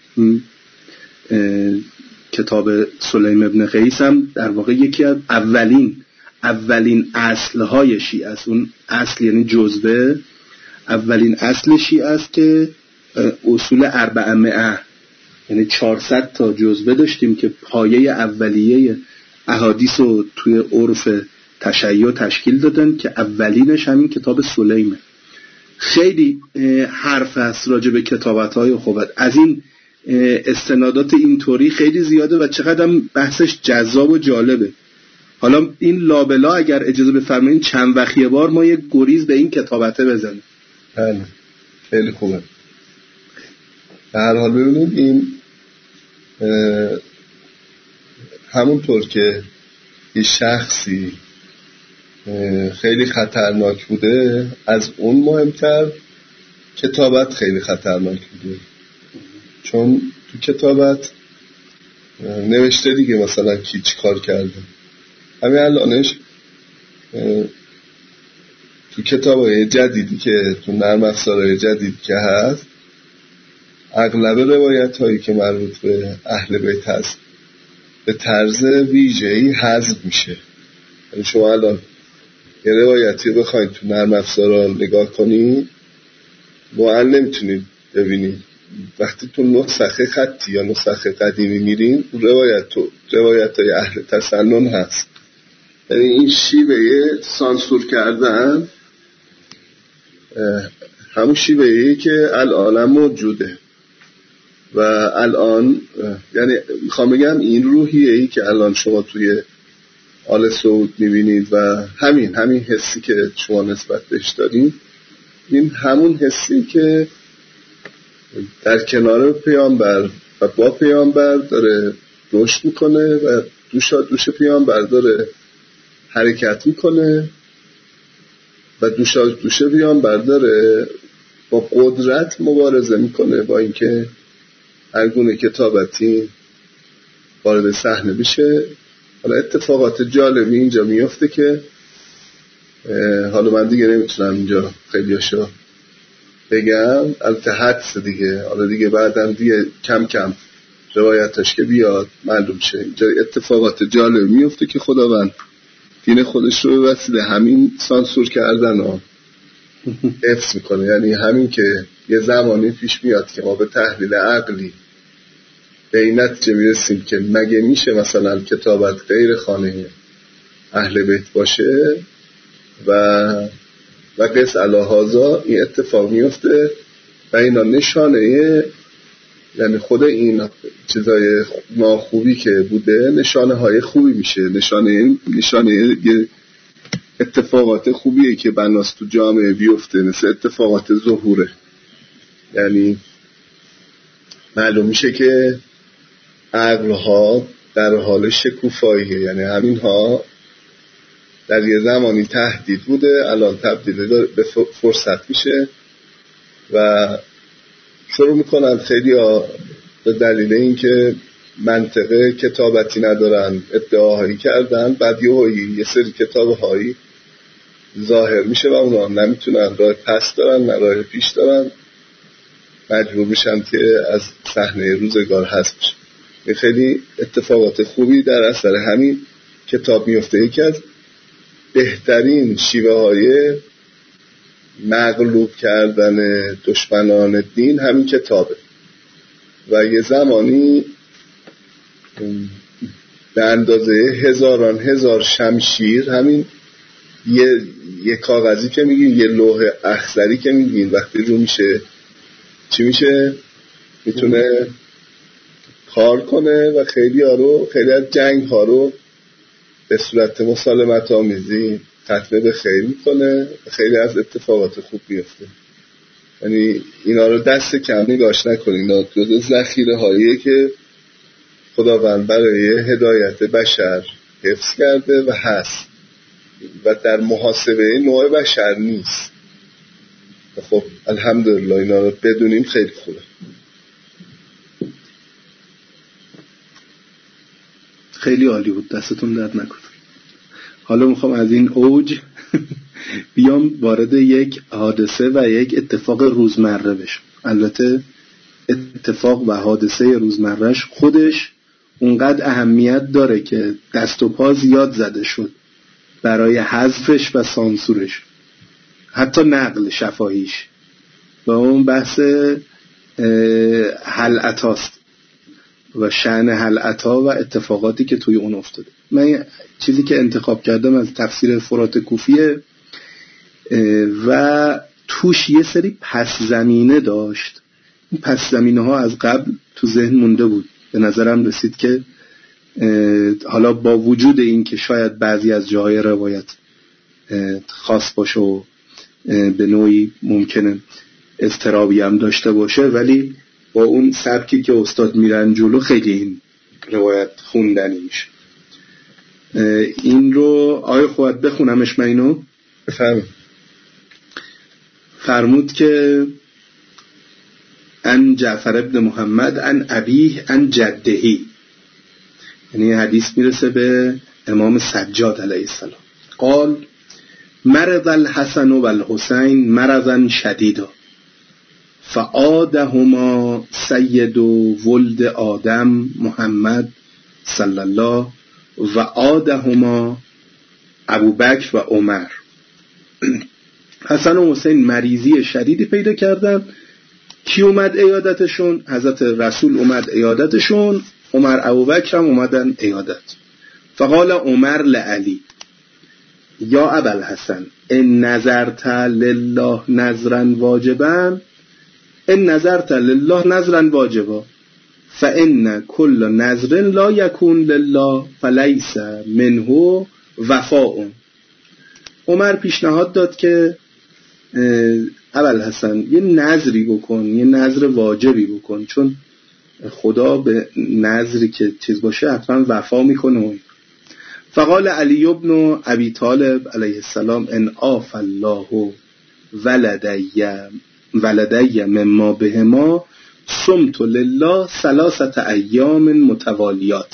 کتاب سلیم ابن قیس هم در واقع یکی از اولین اولین اصلهای شیعه است. اون اصل یعنی جزوه، اولین اصل شیعه است که اصول اربعمائه یعنی چهارصد تا جزوه داشتیم که پایه اولیه احادیث رو توی عرف تشیع تشکیل دادن که اولینش همین کتاب سلیمه. خیلی حرف هست راجع به کتابت‌های خوبت، از این استنادات اینطوری خیلی زیاده و چقدر بحثش جذاب و جالبه. حالا این لابلا اگر اجازه بفرمایید چند وقت یه بار ما یک گریز به این کتابته بزنیم. بله خیلی خوبه. به هر حال ببینید این همونطور که یه شخصی خیلی خطرناک بوده، از اون مهمتر کتابت خیلی خطرناک بوده، چون تو کتابت نوشته دیگه مثلا کی چی کار کرده. همین الانش تو کتابای جدیدی که تو نرم افزارهای جدیدی که هست، اغلب روایت هایی که مربوط به اهل بیت هست به طرز ویژه‌ای حذف میشه. یعنی شما الان یه روایتی رو بخواید تو نرم افزارها نگاه کنید، معن نمیتونید ببینید. وقتی تو نسخه خطی یا نسخه قدیمی میرین، روایت تو روایت های اهل تسنن هست. یعنی این شیوه سانسور کردن همون شیوهی که الان موجوده و الان، یعنی میخوام بگم این روحیه‌ای که الان شما توی آل سعود میبینید و همین همین حسی که شما نسبت بهش دارین، این همون حسی که در کنار پیامبر و با پیامبر داره رشد میکنه و دوشا دوش پیامبر داره حرکت میکنه و دوشا دوش پیامبر داره با قدرت مبارزه میکنه با اینکه هر گونه کتابتی وارد صحنه بشه. حالا اتفاقات جالبی اینجا میفته که حالا من دیگه نمیتونم اینجا خیلیاشو بگم، البته حدس دیگه، حالا دیگه بعدم دیگه کم کم روایتاش که بیاد معلوم شه. اینجا اتفاقات جالب میفته که خداوند دین خودش رو به وسیله همین سانسور کردن ها حفظ میکنه. یعنی همین که یه زمانی پیش میاد که ما به تحلیل عقلی به این نتیجه میرسیم که مگه میشه مثلا کتابت غیر خانه اهل بیت باشه و و قص علاهازا این اتفاق میفته و اینا نشانه، یعنی خود این چیزای ناخوبی که بوده نشانه های خوبی میشه، نشانه نشانه اتفاقات خوبیه که بناس تو جامعه بیفته، مثل اتفاقات ظهوره. یعنی معلوم میشه که عقلها در حال شکوفاییه، یعنی همین ها در یه زمانی تهدید بوده، الان تبدیل به فرصت میشه و شروع میکنن خیلی ها به دلیل اینکه منطقه کتابتی ندارن ادعاهایی کردن، بعد یه هایی یه سری کتابهایی ظاهر میشه و اونا نمیتونن، راه پس دارن نه راه پیش دارن، مجبور میشن که از صحنه روزگار حذف بشن. این خیلی اتفاقات خوبی در اثر همین کتاب میفته. یکی از بهترین شیوه های مغلوب کردن دشمنان دین همین کتابه و یه زمانی به اندازه هزاران هزار شمشیر، همین یه, یه کاغذی که میگین، یه لوح اخضری که میگین، وقتی رو میشه چی میشه؟ میتونه کار کنه و خیلی ها رو، خیلی از جنگ ها رو به صورت مسالمت آمیزی ختمه به خیر میکنه و خیلی از اتفاقات خوب بیفته. یعنی اینا رو دست کم نگاش نکنین، اینا جزء ذخیره هاییه که خداوند برای هدایت بشر حفظ کرده و هست و در محاسبه نوع بشر نیست. خب الحمدلله اینا رو بدونیم خیلی خوبه. خیلی عالی بود، دستتون درد نکنه. حالا میخوام از این اوج بیام وارد یک حادثه و یک اتفاق روزمره بشم. البته اتفاق و حادثه روزمرهش خودش اونقدر اهمیت داره که دست و پا زیاد زده شد برای حذفش و سانسورش، حتی نقل شفاهیش. و اون بحث حلعتاست و شأن حلعتا و اتفاقاتی که توی اون افتاده. من چیزی که انتخاب کردم از تفسیر فرات کوفیه و توش یه سری پس زمینه داشت. این پس زمینه ها از قبل تو ذهن مونده بود. به نظرم رسید که حالا با وجود این که شاید بعضی از جاهای روایت خاص باشه و به نوعی ممکنه اضطرابی هم داشته باشه، ولی با اون سبکی که استاد میرن جلو خیلی این روایت خوندنی میشه. این رو آیا خواهد بخونمش؟ من اینو بفهم. فرمود که ان جعفر ابن محمد ان ابیه ان جدهی، یعنی حدیث میرسه به امام سجاد علیه السلام. قال مرض الحسن و الحسین مرضا شدیدا فعادهما سید ولد آدم محمد صلی الله و عادهما ابوبکر و عمر. حسن و حسین مریضی شدیدی پیدا کردن. کی اومد عیادتشون؟ حضرت رسول اومد عیادتشون، عمر ابوبکر هم اومدن عیادت. فقال عمر لعلی یا ابوالحسن ان نظرت لله نظرا واجبا ان نظرت لله نظرا واجبا فان كل نظر لا يكون لله فليس منه وفاء. عمر پیشنهاد داد که ابوالحسن یه نظری بکن، یه نظر واجبی بکن، چون خدا به نظری که چیز باشه حتما وفا میکنه. فقال علی ابن ابی طالب علیه السلام ان آف الله ولدی ولدی مما بهما صمت لله ثلاثه ایام متوالیات.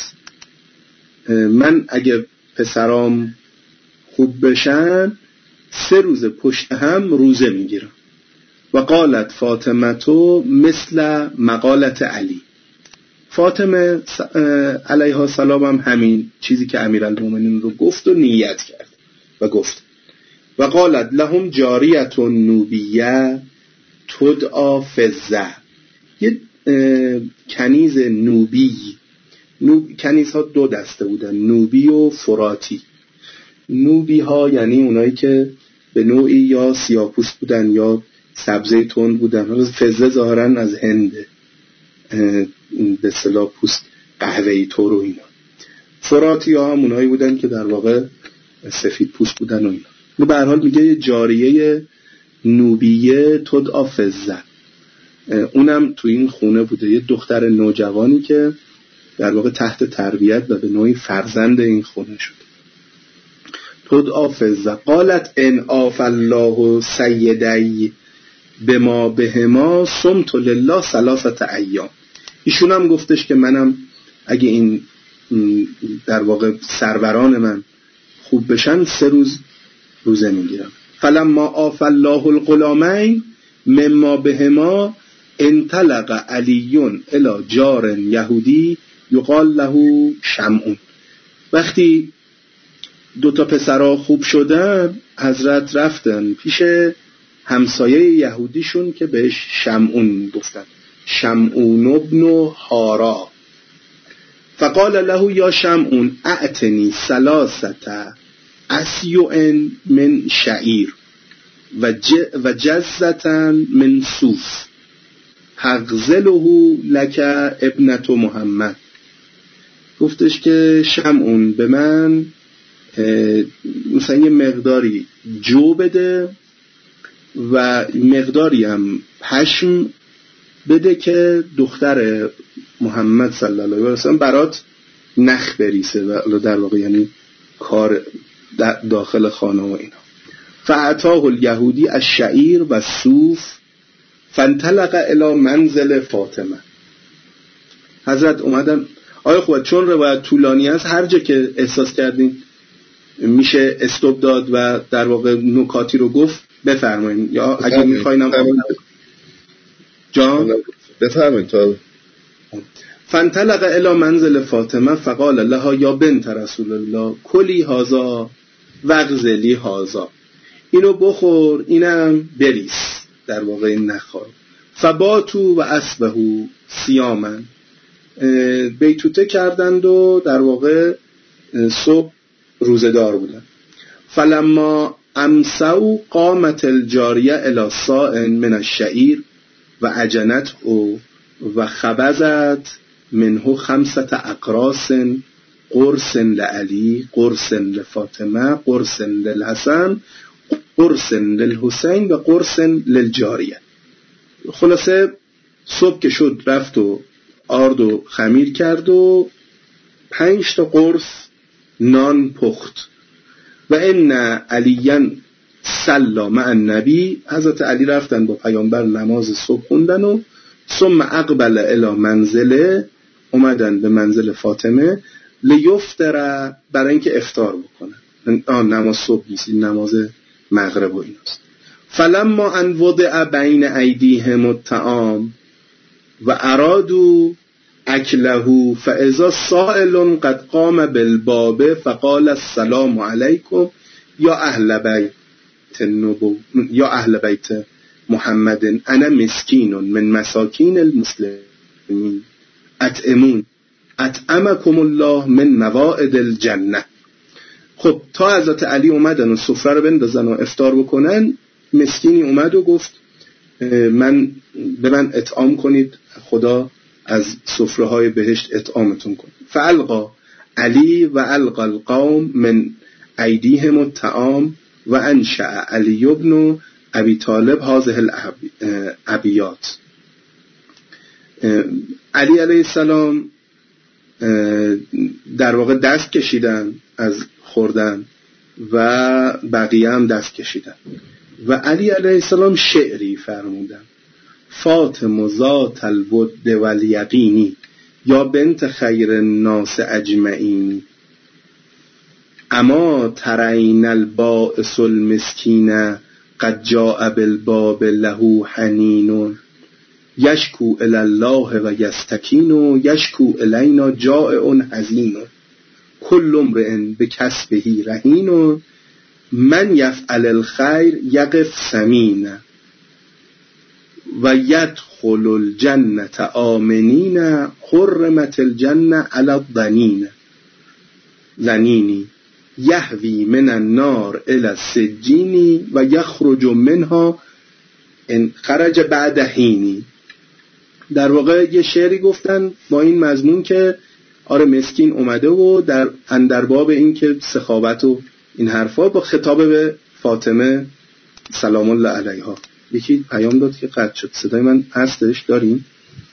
من اگه پسرام خوب بشن سه روز پشت هم روزه میگیرم. و قالت فاطمه تو مثل مقالت علی. فاطمه علیها السلام هم همین چیزی که امیرالمومنین رو گفت و نیت کرد و گفت و قالت لهم جاریت نوبیه تدعا فزه. یه کنیز نوبی، نوب... کنیزها دو دسته بودن، نوبی و فراتی. نوبی ها یعنی اونایی که به نوعی یا سیاه‌پوست بودن یا سبزه تند بودن. فزه ظاهرا از هنده، به اصطلاح پوست قهوه‌ای طور و اینا. فراتی ها هم اونایی بودن که در واقع سفید پوست بودن و اینا. به هر حال میگه جاریه نوبیه تدعا فزه، اونم تو این خونه بوده، یه دختر نوجوانی که در واقع تحت تربیت و به نوعی فرزند این خونه شد. تدعا فزه. قالت ان آف الله سیدی بما بهما صمت لله ثلاثه ایام. ایشون هم گفتش که منم اگه این در واقع سروران من خوب بشن سه روز روزه میگیرم. فلما آف الله الغلامین مما بهما انطلق علیون الی جار یهودی یقال له شمعون. وقتی دو تا پسرها خوب شدن حضرت رفتن پیش همسایه یهودیشون که بهش شمعون گفتن، شمعون ابن حارا. فقال له یا شمعون اعتنی ثلاثه اسیوئن من شعیر و جزتن من صوف هغزله لک ابنت محمد. گفتش که شمعون به من مثلا یه مقداری جو بده و مقداری هم پشم بده که دختر محمد صلی الله علیه و سلم برات نخ بریسه و در واقع یعنی کار داخل خانه و اینا. فاعطاه الیهودی الشعیر و صوف فانطلق الی منزل فاطمه. حضرت اومدن. آیا خوبه چون روایت طولانی است هر جا که احساس کردین میشه استوب داد و در واقع نکاتی رو گفت بفرمایید، یا اگه میخواینم جان بفرمایید. تا فانطلق الی منزل فاطمه فقال لها یا بنت رسول الله کلی هذا وغزلی هذا. اینو بخور اینم بریس، در واقع این نخور. فباتو و اسبهو سیامن. بیتوته کردند و در واقع صبح روزدار بودن. فلما امسو قامت الجاریه الی صاع من الشعیر و عجنت او و خبزت منه خمسة اقراص قرص لعلی قرص لفاطمه قرص للحسن قرص للحسین و قرص للجاریه. خلاصه صبح که شد رفت و آرد و خمیر کرد و پنج تا قرص نان پخت. و ان علیاً صلی مع النبی. حضرت علی رفتن با پیامبر نماز صبح خوندن و ثم اقبل الی منزله، اومدن به منزل فاطمه لیفتر، برای اینکه افطار بکنن. آه نماز صبح نیست، نماز مغرب و ایناست. فلما ان وضع بین ایدیهم الطعام و ارادوا اکله فاذا سائل قد قام بالباب فقال السلام علیکم یا اهل بیت النبو یا اهل بیت محمد انا مسکین من مساکین المسلمین اطعمون اطعمکم الله من موائد الجنه. خب تا حضرت علی اومدن و سفره رو بندازن و افطار بکنن، مسکینی اومد و گفت من به من اطعام کنید، خدا از سفره های بهشت اطعامتون کنه. فالقا علی و القا القوم من ایدیهم الطعام و انشأ علی ابن ابی طالب هذه الابیات. علی علیه السلام در واقع دست کشیدن از خوردن و بقیه هم دست کشیدن و علی علیه السلام شعری فرمودن: فاطمه ذات الود والیقینی یا بنت خیر الناس اجمعین اما ترین البائس المسکین قد جاء بالباب له حنین یشکو الی الله و یستکین یشکو الینا جائع حزین کل امرئ بکسبه رهین من یفعل الخیر یقف سمین و یدخل الجنة آمنین حرمت الجنة علی الظنین ظنینی یهوی من النار الی السجین و یخرج منها ان خرج بعد حینی. در واقع یه شعری گفتن با این مضمون که آره مسکین اومده و در اندرباب این که سخاوت و این حرفا با خطاب به فاطمه سلام الله علیها. یکی پیام داد که قطع شد. صدای من هستش؟ داریم؟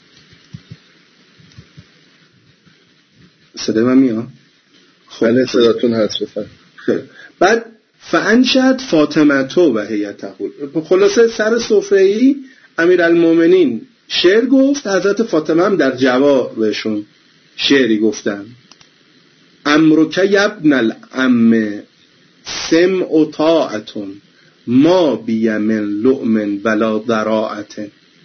صدای من میاد؟ بله صداتون هست. بفرمایید. خیلی. بعد فانشد فاطمه تو و هیته. خلاصه سر سفره‌ای امیرالمومنین شعر گفت، حضرت فاطمه هم در جواب بهشون شعری گفتن: امرک یبن العم سمع طاعتون ما بی من لؤم ولا ذراعت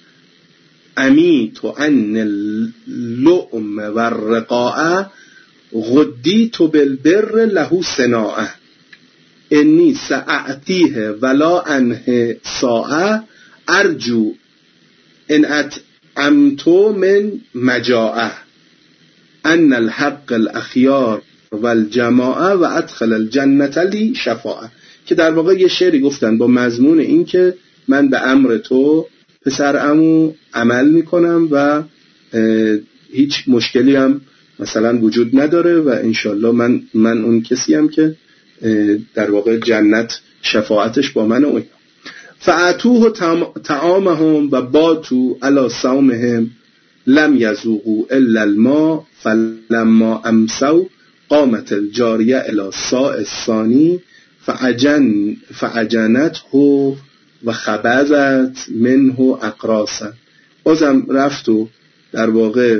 امیت ان اللؤم والرقاء غدیت بالبر له صناعه انی ساعتیه ولا انه ساعه ارجو ان اطعمتو من مجاعه ان الحق الاخیار والجماعه و ادخل الجنه لی شفاعه. که در واقع یه شعری گفتن با مضمون این که من به امر تو پسر عمو عمل میکنم و هیچ مشکلی هم مثلا وجود نداره و انشالله من من اون کسی هم که در واقع جنت شفاعتش با من و اینا. فاتوه طعامهم و باتوا علی صومهم لم یذوقوا الا الماء فلما امسوا قامت الجاریه الی الصاع الثانی فعجن فعجنته و خبزت منه اقراسا. بازم رفت و در واقع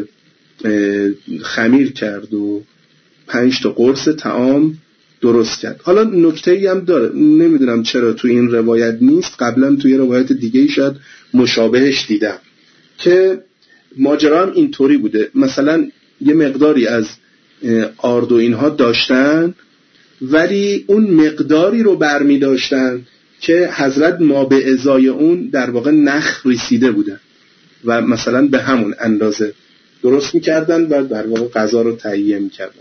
خمیر کرد و پنج تا قرص طعام درست کرد. حالا نکته‌ای هم داره، نمیدونم چرا تو این روایت نیست، قبلا توی روایت دیگه‌ای شاید مشابهش دیدم که ماجرا هم اینطوری بوده. مثلا یه مقداری از آرد و اینها داشتن ولی اون مقداری رو برمی داشتن که حضرت ما به ازای اون در واقع نخ رسیده بودن و مثلا به همون اندازه درست میکردن و در واقع غذا رو تهیه میکردن.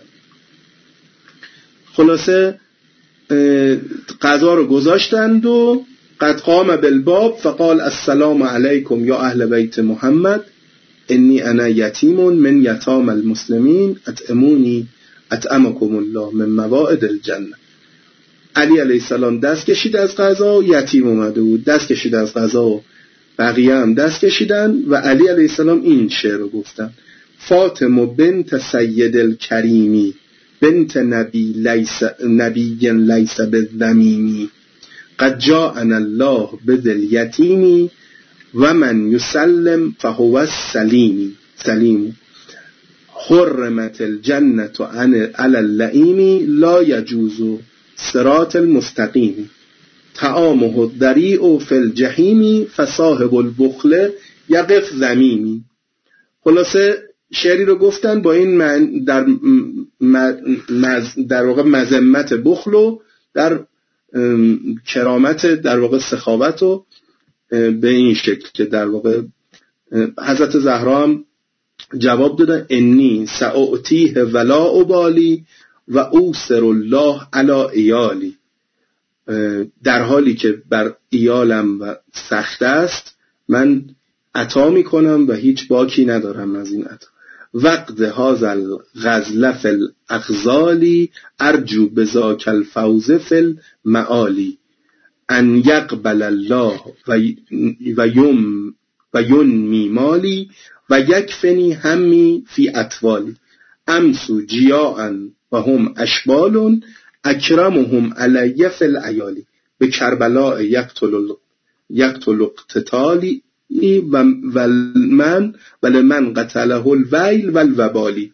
خلاصه غذا رو گذاشتند و قد قام بالباب فقال السلام علیکم یا اهل بیت محمد انی انا یتیم من یتام المسلمین اطعمونی اطعمکم الله من موائد الجنه. علی علیه السلام دست کشید از غذا، یتیم اومده بود دست کشید از غذا و بقیه هم دست کشیدن و علی علیه السلام این شعر رو گفتن: فاطمه بنت سید الکریمی بنت نبی لیس نبی لیس بالذمیمی قد جاءنا الله بذل یتیمی و من یسلم فهو السلیم سلیم حرمت الجنة علی اللئیم لا یجوز صراط المستقیم طعامه الضریع فی الجحیم فصاحب البخل یقف ذمیمی. خلاصه شعری رو گفتن با این من در مز در واقع مذمت بخل و در کرامت در واقع سخاوت و به این شکل که در واقع حضرت زهرا هم جواب دادن انی سأعطیه ولا ابالی و اوسر الله علی ایالی، در حالی که بر ایالم و سخت است من عطا میکنم و هیچ باکی ندارم از این عطا. وقت هذا الغزل فی الاغزالی ارجو بذاک الفوز فی المعالی ان یقبل الله و یم و ینمی مالی و یکفنی همی فی اطوالی امسو جیاعا و هم اشبال اکرمهم علی فی العیالی به کربلاء یقتل یقتل اقتتالی و من ولمن قتله الویل والوبالی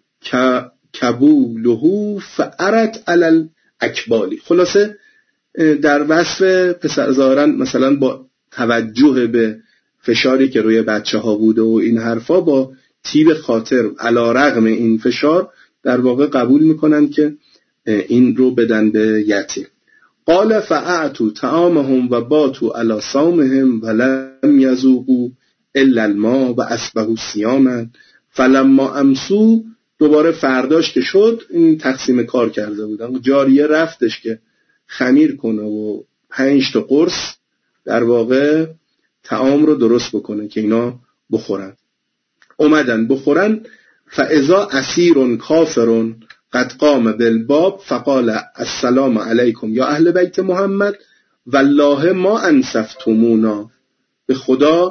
کبوله فعرت علی الاکبالی. خلاصه در وصف پسر ظاهرا مثلا با توجه به فشاری که روی بچه ها بوده و این حرفا با طیب خاطر علی رغم این فشار در واقع قبول میکنن که این رو بدن به یتیم. قال فاعتوا طعامهم و باتوا علی صومهم ولم یذوقوا الا الماء و اصبحوا صیاما فلما امسوا. دوباره فرداش که شد این تقسیم کار کرده بودن، جاریه رفتش که خمیر کنه و پنج تا قرص در واقع طعام رو درست بکنه که اینا بخورن. اومدن بخورن فاذا اسیر کافر قد قام بالباب فقال السلام علیکم یا اهل بیت محمد والله ما انصفتمونا. به خدا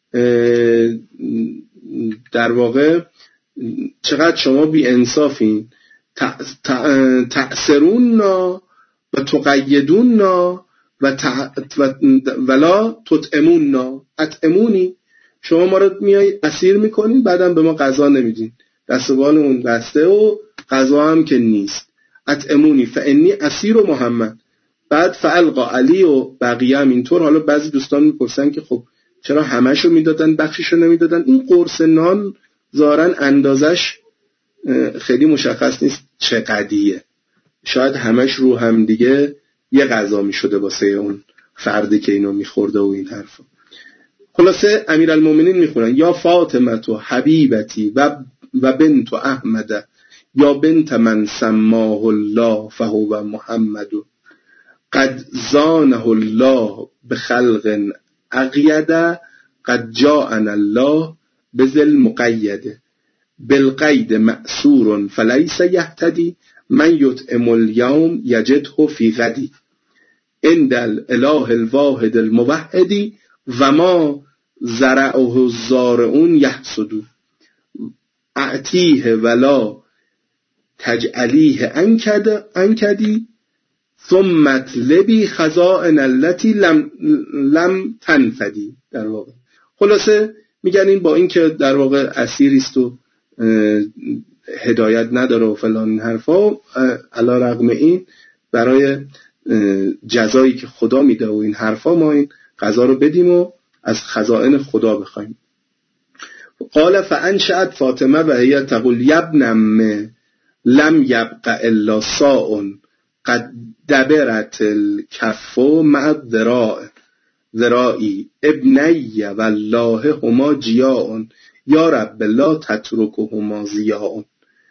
در واقع چقدر شما بی انصافین، تأثروننا و تقیدوننا و ولا تطعموننا. اطعمونی، شما ما رو میای اسیر میکنین بعدم به ما غذا نمیدین، دستبالمون بسته و غذا هم که نیست. اطعمونی فانی اسیر و محمد. بعد فالقا علی و بقیه هم اینطور. حالا بعضی دوستان میپرسن که خب چرا همشو میدادن بخششو نمیدادن؟ این قرص نان ظاهرا اندازش خیلی مشخص نیست چقدیه، شاید همش رو هم دیگه یه غذا میشده واسه اون فردی که اینو میخورده و این حرفا. خلاصه امیرالمومنین میخونن یا فاطمه تو حبیبتی و و بنت احمد یا بنت من سماه الله فهو محمد قد زانه الله بخلق اقید قد جاءنا الله بذل مقید بالقید مأسور فلیس یهتدی من یطعم اليوم یجده فی غدی عند الاله الواحد الموحدی و ما زرعه الزارعون یحصدو اعطیه ولا تجعلیه انکدی ثم اطلبی خزائن التي لم لم تنفدی. در واقع خلاصه میگن این با این که در واقع اسیریست و هدایت نداره و فلان این حرفا، علی رغم این برای جزایی که خدا میده و این حرفا ما این غذا رو بدیم و از خزائن خدا بخوایم. قال فانشأت فاطمه و هي تقول یبنم لم یبق الا صاع قد دبرت الكف مع الذراع ذراعی ابنی والله هما جیاء یا رب لا تترکهما ضیاء.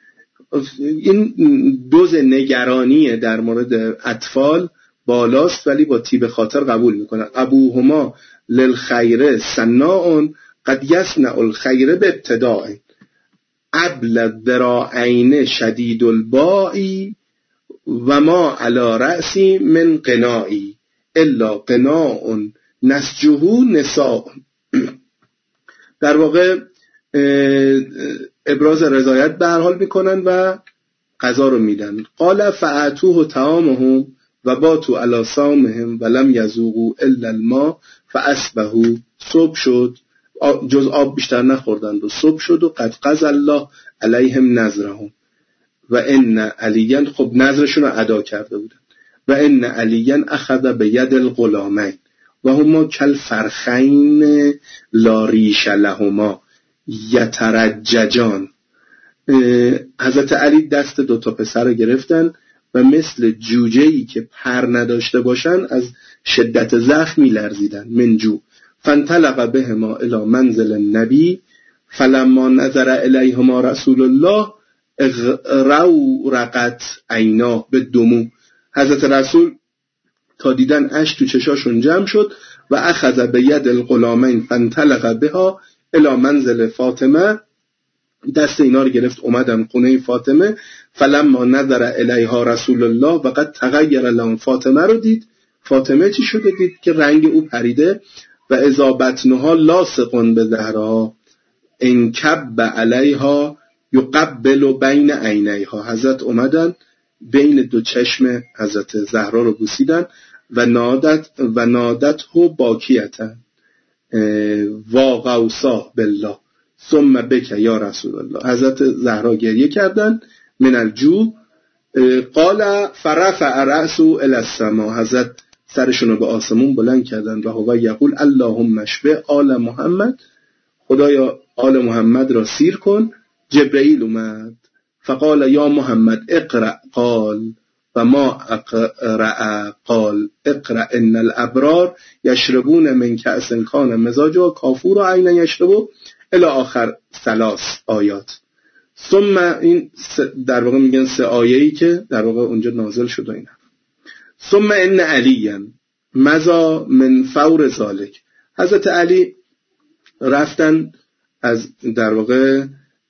این دوز نگرانی در مورد اطفال بالاست ولی با طیب خاطر قبول میکنن. ابوهما للخیر صناع قد یصنع الخیر بابتداء ابل الذراعین شدید البائی و ما علی رأسی من قناعی الا قناع نسجه نساء. در واقع ابراز رضایت به هر حال میکنن و غذا رو میدن. قال فاعتوه طعامهم و باتوا علی صومهم ولم یذوقوا الا الماء فاصبحوا. صبح شد جز آب بیشتر نخوردند و صبح شد و قد قضى الله علیهم نذرهم و ان علیاً، خب نذرشون رو ادا کرده بودن، و ان علیاً اخذ بید الغلامین و هما کالفرخین لا ریش لهما یترججان. حضرت علی دست دوتا پسر رو گرفتن و مثل جوجه‌ای که پر نداشته باشن از شدت زخم می‌لرزیدن. منجو فانطلق بهما الی منزل النبی فلما نظر الیهما رسول الله اغرقت عیناه بالدموع. حضرت رسول تا دیدن اشک تو چشاشون جمع شد و اخذ بید الغلامین فانطلق بها الی منزل فاطمه، دست اینا رو گرفت اومدن خونه فاطمه. فلما نظر الیها رسول الله و قد تغیر لون، فاطمه رو دید. فاطمه چی شده؟ دید که رنگ او پریده. و اذا بطنها لاصق به زهرها انکب علیها یقبل بین عینیها. حضرت اومدن بین دو چشم حضرت زهرا رو بوسیدن و نادت و نادت هو باکیتن و غوصا بالله ثم بک یا رسول الله. حضرت زهرا گریه کردن من الجو. قال فرفع رأسه الی السماء، حضرت سرشون رو به آسمون بلند کردن و هو یقول اللهم اشف آل محمد، خدایا آل محمد را سیر کن. جبرئیل اومد فقال یا محمد اقرأ، قال و ما اقرأ، قال اقرأ ان الابرار یشربون من کأس کان مزاجها کافورا عینا یشربوا الی آخر ثلاث آیات. ثم این در واقع میگن سه آیه‌ای که در واقع اونجا نازل شد و اینا. ثم ان علیًا مضى من فور ذلك، حضرت علی رفتن از در واقع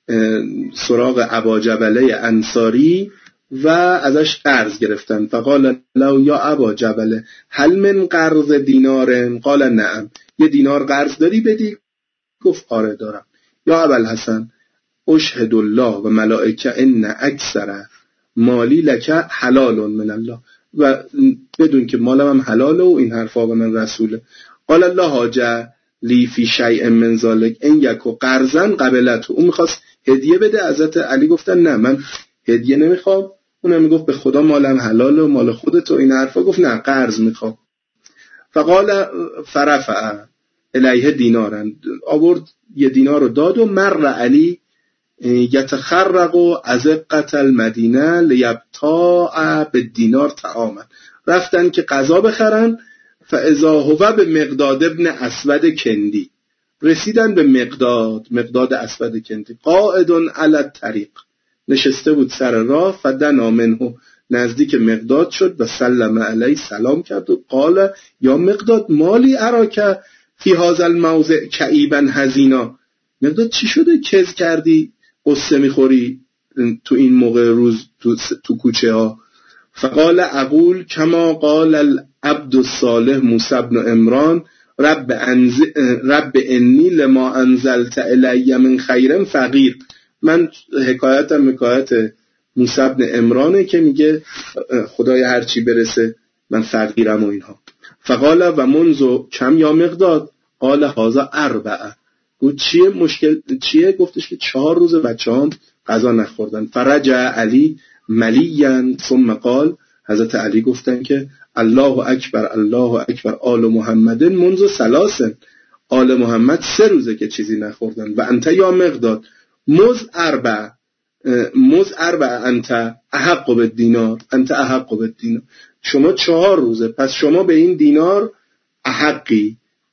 سراغ ابا جبله انصاری و ازش قرض گرفتن. فقال لو یا ابا جبله هل من قرض دینار؟ قال نعم، یه دینار قرض داری بدی؟ گفت آره دارم. یا ابوالحسن اشهد الله و ملائکه ان اکثر مالی لک حلال من الله، و بدون که مالم هم حلاله و این حرفا به من رسوله. قال الله حاجه لی فی شیء من ذلک ان یکو قرضا قبلته، اون میخواست هدیه بده. حضرت علی گفتن نه من هدیه نمیخوام. اونم میگفت به خدا مالم حلاله و مال خودت و این حرفا. گفت نه قرض میخوام. فقال فرفع الیه دینارن، آورد یه دینار رو داد و مر علی یتخرق ازقة المدینه لیبتاع بالدینار طعاما، رفتن که غذا بخرن. فاذا هو به مقداد ابن اسود کندی، رسیدن به مقداد مقداد اسود کندی. قاعد علی الطریق، نشسته بود سر راه. فدنا منه، نزدیک مقداد شد و سلم علی، سلام کرد و قال یا مقداد مالی اراک فی هذا الموضع کئیبا حزینا، مقداد چی شده کز کردی قصه میخوری تو این موقع روز تو, تو کوچه ها؟ فقال اقول کما قال العبد الصالح موسی بن عمران رب, انز... رب انی لما انزلت الی من خیر فقیر. من حکایتم حکایت موسی بن عمرانه که میگه خدای هرچی برسه من فقیرم و اینها. فقال و منذ کم یا مقداد؟ قال هذا اربعه. گفت چیه مشکل چیه؟ گفتش که چهار روز بچه‌ام غذا نخوردن. فرجع علی ملیاً ثم قال، حضرت علی گفتن که الله اکبر الله اکبر آل محمد منذ ثلاث، آل محمد سه روزه که چیزی نخوردن. و انت یا مقداد مز اربع مز اربع انت احق بالدینار انت احق بالدینار، شما چهار روزه پس شما به این دینار احقی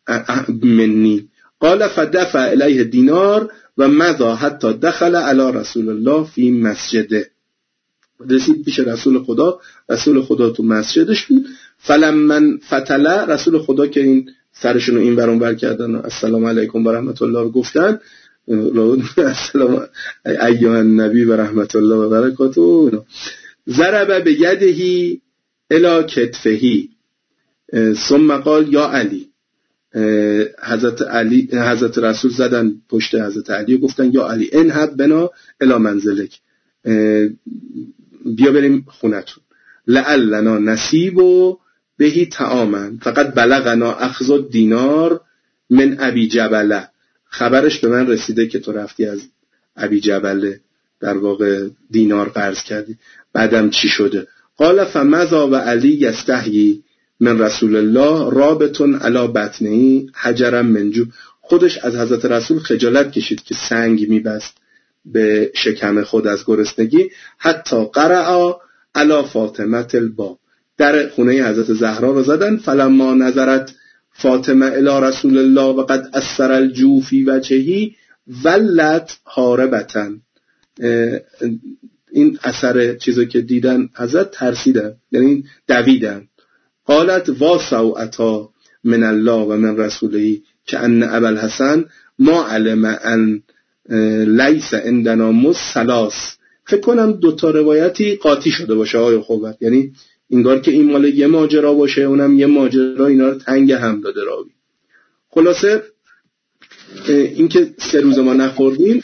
منی. قال فدفع الیه دینار و مضى حتی دخل علی رسول الله فی مسجده، رسید پیش رسول خدا. رسول خدا تو مسجدش بود. فلمن فتله، رسول خدا که این سرشون رو این ور اون ور کردن و السلام علیکم و رحمت الله رو گفتن، السلام ایها النبی و رحمت الله و برکاته، ضرب به یدهی الی کتفهی ثم قال یا علی. حضرت علی حضرت رسول زدن پشت حضرت علی و گفتن یا علی انهب بنا الی منزلک، بیا بریم خونتون. لعلنا نصیب و بهی طعاما فقط بلغنا اخذ الدینار من ابی جبله خبرش به من رسیده که تو رفتی از ابی جبل در واقع دینار قرض کردی، بعدم چی شده؟ قال فمذا و علی یستحیی من رسول الله رابطون علی بطنهی حجرا منجو. خودش از حضرت رسول خجالت کشید که سنگ میبست به شکم خود از گرسنگی. حتی قرعا علی فاطمه الباب، در خونه حضرت زهرا رو زدن. فلما نظرت فاطمه الی رسول الله و قد اثر الجوع فی وجهی ولت هاربتن. این اثر چیزی که دیدن حضرت ترسیدن، یعنی دویدن. قالت واسوعتا من الله و من رسوله که ان ابوالحسن ما علم ان لیس عندنا مسلاس. فکر کنم دوتا روایتی قاطی شده باشه آقای خوبت، یعنی انگار که این مال یه ماجرا باشه اونم یه ماجرا، اینا رو تنگ هم داده راوی. خلاصه این که سه روز ما نخوردیم،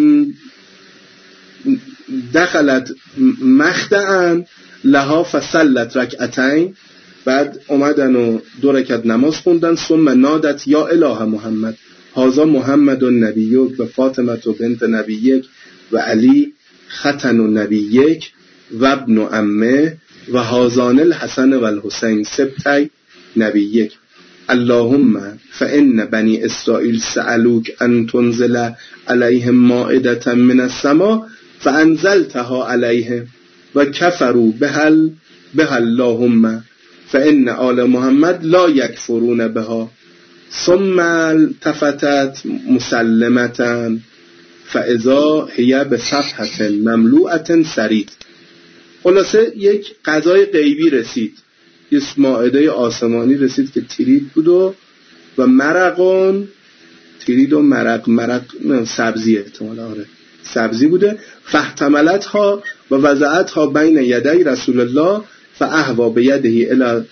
دخلت مخدعن لها فصلت رکعتین، بعد اومدن و دو رکعت نماز خوندن. ثم نادت یا اله محمد هذا محمد نبیک و فاطمه بنت نبیک و علی ختن نبیک و ابن عمه و هذان الحسن و الحسین سبطی نبیک. اللهم فإن بني اسرائیل سألوك ان تنزل عليهم مائدة من السماء فانزلتها عليهم و کفروا بها بها اللهم فإن آل محمد لا یکفرون بها. ثم التفتت مسلمة فاذا هي بصفحة مملوءة سرید. خلاصه یک قضای غیبی رسید، یه مائده آسمانی رسید که تیرید بود و و مرقون، تیرید و مرق مرق سبزی احتمال آره سبزی بوده. فاحتملت ها و وضعت ها بین یدی رسول الله فاهوا بیده الى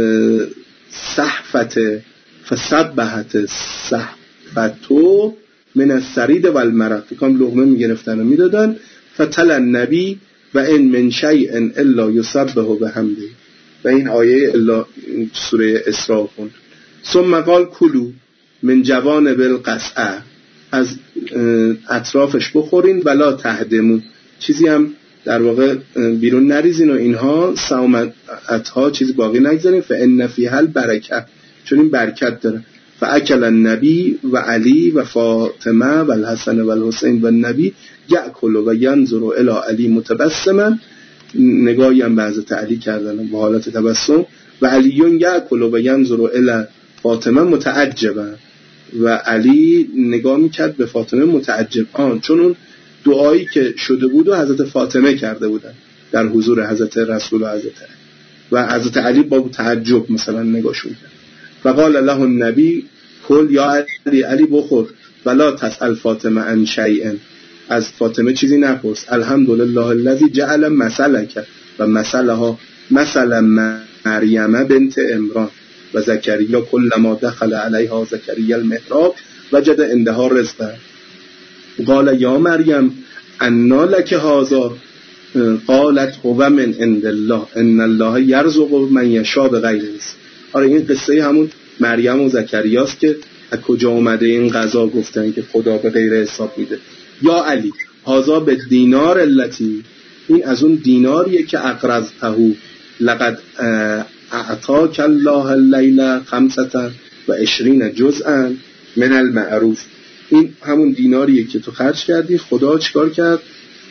صحفت فسبحت صحفتو من السرید و المرق. کام لقمه میگرفتن و میدادن. فتل النبی و این من شیء الا یسبح بحمده، و این آیه الا سوره اسراء خوند. ثم قال کلوا من جوانب القصعه، از اطرافش بخورین ولا تهدمون، چیزی هم در واقع بیرون نریزین و اینها سومتها چیزی باقی نگذارین. فان فیها البرکه، چون این برکت داره. فاکل النبی و علی و فاطمه و الحسن و الحسین و النبی یأکل و ینظر الی علی متبسما، نگاهی هم به حضرت علی کردن با حالت تبسم. و علیون یأکل و ینظر الی فاطمه متعجبا، و علی نگاه میکرد به فاطمه متعجب، آن چون اون دعایی که شده بود و حضرت فاطمه کرده بودن در حضور حضرت رسول و حضرت علی، و حضرت علی با تعجب مثلا نگاهشون کرد. فقال له النبی کل یا علی، علی بخور، ولا تسأل فاطمه عن شیء، از فاطمه چیزی نپرس. الحمدلله الذی جعل مثلک و مثلها مثل مریم بنت عمران و زکریا کلما دخل علیها زکریا المحراب وجد عندها رزقا قال یا مریم انا لک هذا قالت هو من عند الله ان الله یرزق من یشاء بغیر حساب. آره این قصه همون مریم و زکریاست که از کجا اومده این قضا گفتن که خدا به غیر حساب میده. یا علی هذا به دینار التی، این از اون دیناریه که اقرضته لقد اعطاک الله اللیل خمسة و عشرین جزءا من المعروف. این همون دیناریه که تو خرج کردی، خدا چیکار کرد؟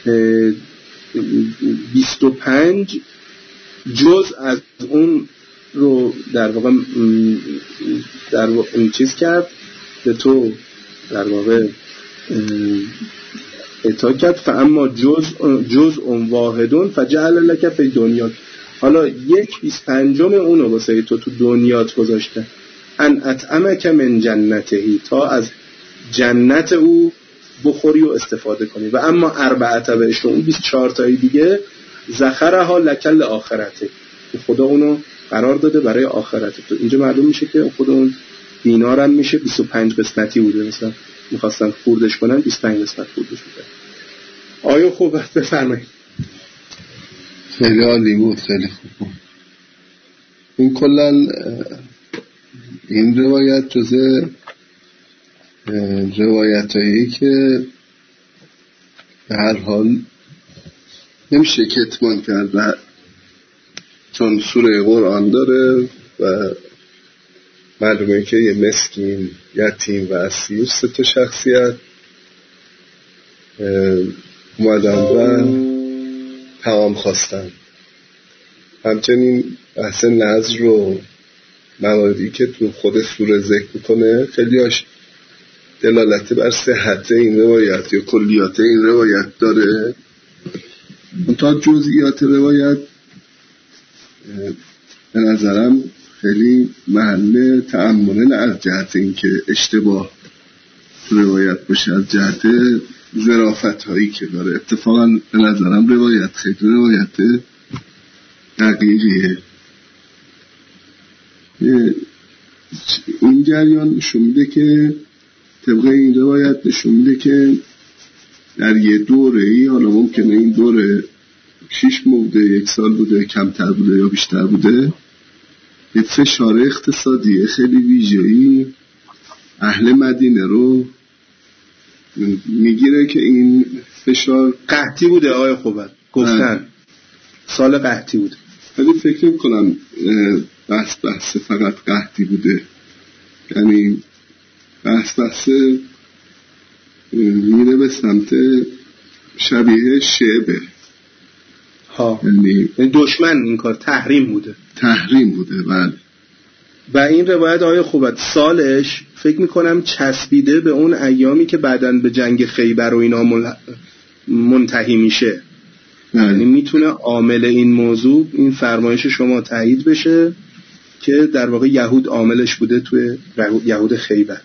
بیست و پنج جزء از اون رو در واقع در واقع این چیز کرد به تو در واقع اعطا کرد. فاما جزء جزء واحدون فجعل لك فی دنیا، حالا یک بیست پنجم اونو واسه تو تو دنیات گذاشته. ان اطعمک من جنتهی، تا از جنت او بخوری و استفاده کنی. و اما اربعه و عشرون، بیست و چهار تایی دیگه ذخرها لکل آخرته، خدا اونو قرار داده برای آخرت تو. اینجا معلوم میشه که خود اون دینار هم میشه بیست و پنج قسمتی بوده، مثلا میخواستن خوردش کنن بیست و پنج قسمت خوردش بوده. آیا خوب بفرمایید. خیلی عالی بود، خیلی خوب بود. این کلن این روایت جزء روایت هایی که به هر حال نمیشه کتمان کرد و چون سوره قرآن داره و معلومه که یه مسکین، یتیم و اسیر سه تا شخصیت اومدن و پیام خواستن. همچنین بحث نذر رو مواردی که تو خود سوره ذکر میکنه خیلی هاش دلالت بر صحت این روایت یا کلیات این روایت داره. تا جزئیات روایت به نظرم خیلی محل تأمل نه از جهت این که اشتباه روایت باشه، از جهت ظرافت هایی که داره. اتفاقا به نظرم روایت خیلی روایت دقیقیه. این جریان نشون میده که طبق این روایت نشون میده که در یه دوره ای، حالا ممکنه این دوره شیش ماه بوده، یک سال بوده، کمتر بوده یا بیشتر بوده، یه فشار اقتصادی خیلی ویژه‌ای اهل مدینه رو میگیره که این فشار قحطی بوده. آقای خوبت گفتن سال قحطی بوده، ولی فکر نمی‌کنم بحث بحث فقط قحطی بوده، یعنی بحث بحث میره به سمت شبیه شعبه ها، یعنی دشمن این کار تحریم بوده تحریم بوده بله. و این روایت آقای خوبت سالش فکر میکنم چسبیده به اون ایامی که بعداً به جنگ خیبر و اینا مل... منتهی میشه. یعنی میتونه عامل این موضوع این فرمایش شما تایید بشه که در واقع یهود عاملش بوده توی یهود خیبر.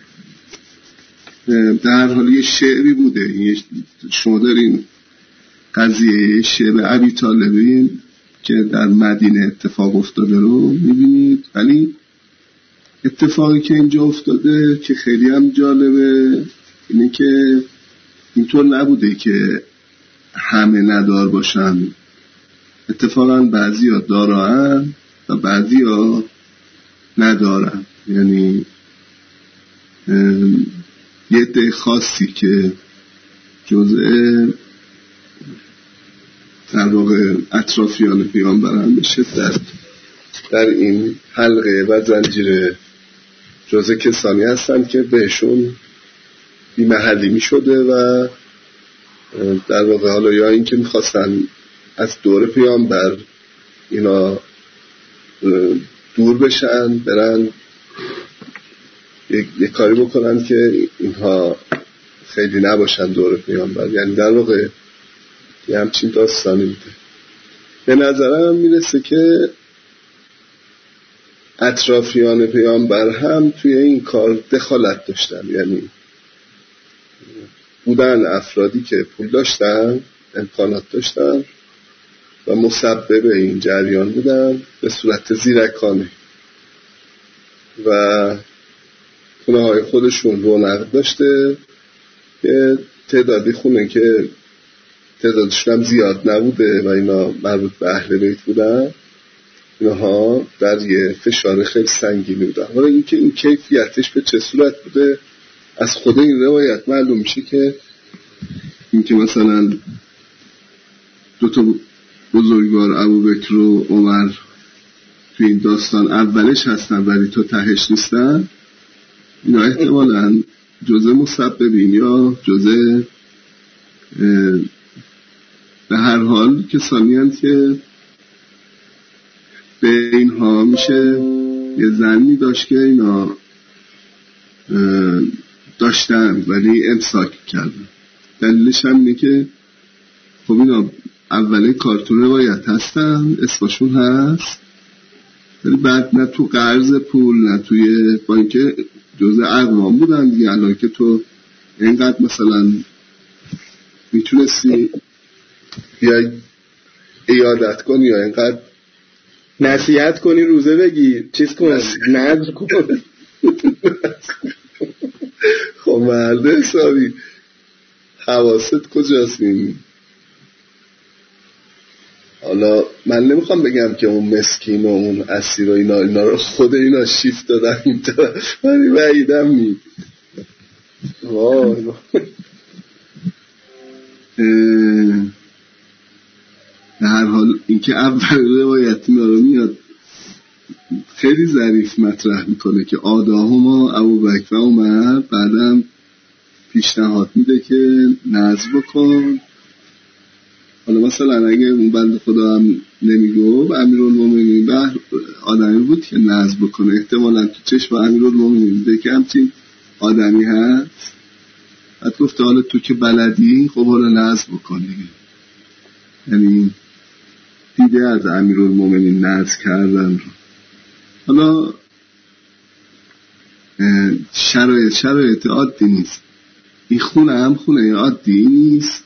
در حال یه شعری بوده. شما دارین قضیه شعر ابی طالبین که در مدینه اتفاق افتاده رو میبینید، ولی اتفاقی که اینجا افتاده که خیلی هم جالبه اینه که اینطور نبوده که همه ندار باشن. اتفاقا بعضی ها دارن و بعضی ها ندارن، یعنی یه عده خاصی که جزء در واقع اطرافیان پیامبران به شدت در این حلقه و زنجیره جزء کسانی هستن که بهشون بی‌محلی می شده و در واقع حالا یا این که میخواستن از دور پیامبر اینا دور بشن، برن یک, یک کاری بکنن که اینها خیلی نباشن دور پیامبر، یعنی در واقع یه همچین داستانی بوده. به نظرم میرسه که اطرافیان پیامبر هم توی این کار دخالت داشتن، یعنی بودن افرادی که پول داشتن، امکانات داشتن و مسبب این جریان بودن به صورت زیرکانه و خونه های خودشون رونق داشته که تعدادی خونه که تعدادشون هم زیاد نبوده و اینا مربوط به اهل بیت بودن، اینها در یه فشار خیلی سنگینی بودن. حالا این که این کیفیتش به چه صورت بوده از خود این روایت معلوم میشه که این که مثلا دو تا بزرگوار ابوبکر و عمر تو این داستان اولش هستن ولی تا تهش نیستن، اینا احتمالاً جزء مسببین یا جزء به هر حال کسانی هستند که به اینها میشه یه زنی داشت که اینا داشتن ولی امساک کردن. دلیلش هم اینه که خب اینا اوله کارتون روایت هستن، اسمشون هست، ولی بعد نه تو قرض پول نه توی با اینکه جزء اقوام بودن دیگه. الان که تو اینقدر مثلا میتونستی یا ایادت کنی یا اینقدر نصیحت کنی، روزه بگی، چیز کن، نذر کن. خب مرد حسابی حواست کجاست؟ این حالا من نمیخوام بگم که اون مسکین و اون اسیر و اینا اینا رو خود اینا شیفت دادن این طرف، ولی بعیدم می وای به هر حال اینکه اول روایتی ما رو میاد خیلی ظریف مطرح میکنه که آداهما ابوبکر و عمر، بعدم پیشنهاد میده که نذر بکن. حالا مثلا اگه اون بنده خدا هم نمیگو و امیرالمومنین به آدمی بود که نذر بکنه، احتمالا تو چشم امیرالمومنین میده که همچین آدمی هست. بعد گفته حالا تو که بلدی خب حالا نذر بکن دیگه. یعنی دیده از امیرالمومنین نذر کردن رو. حالا شرایط شرایط عادی نیست، این خونه هم خونه عادی نیست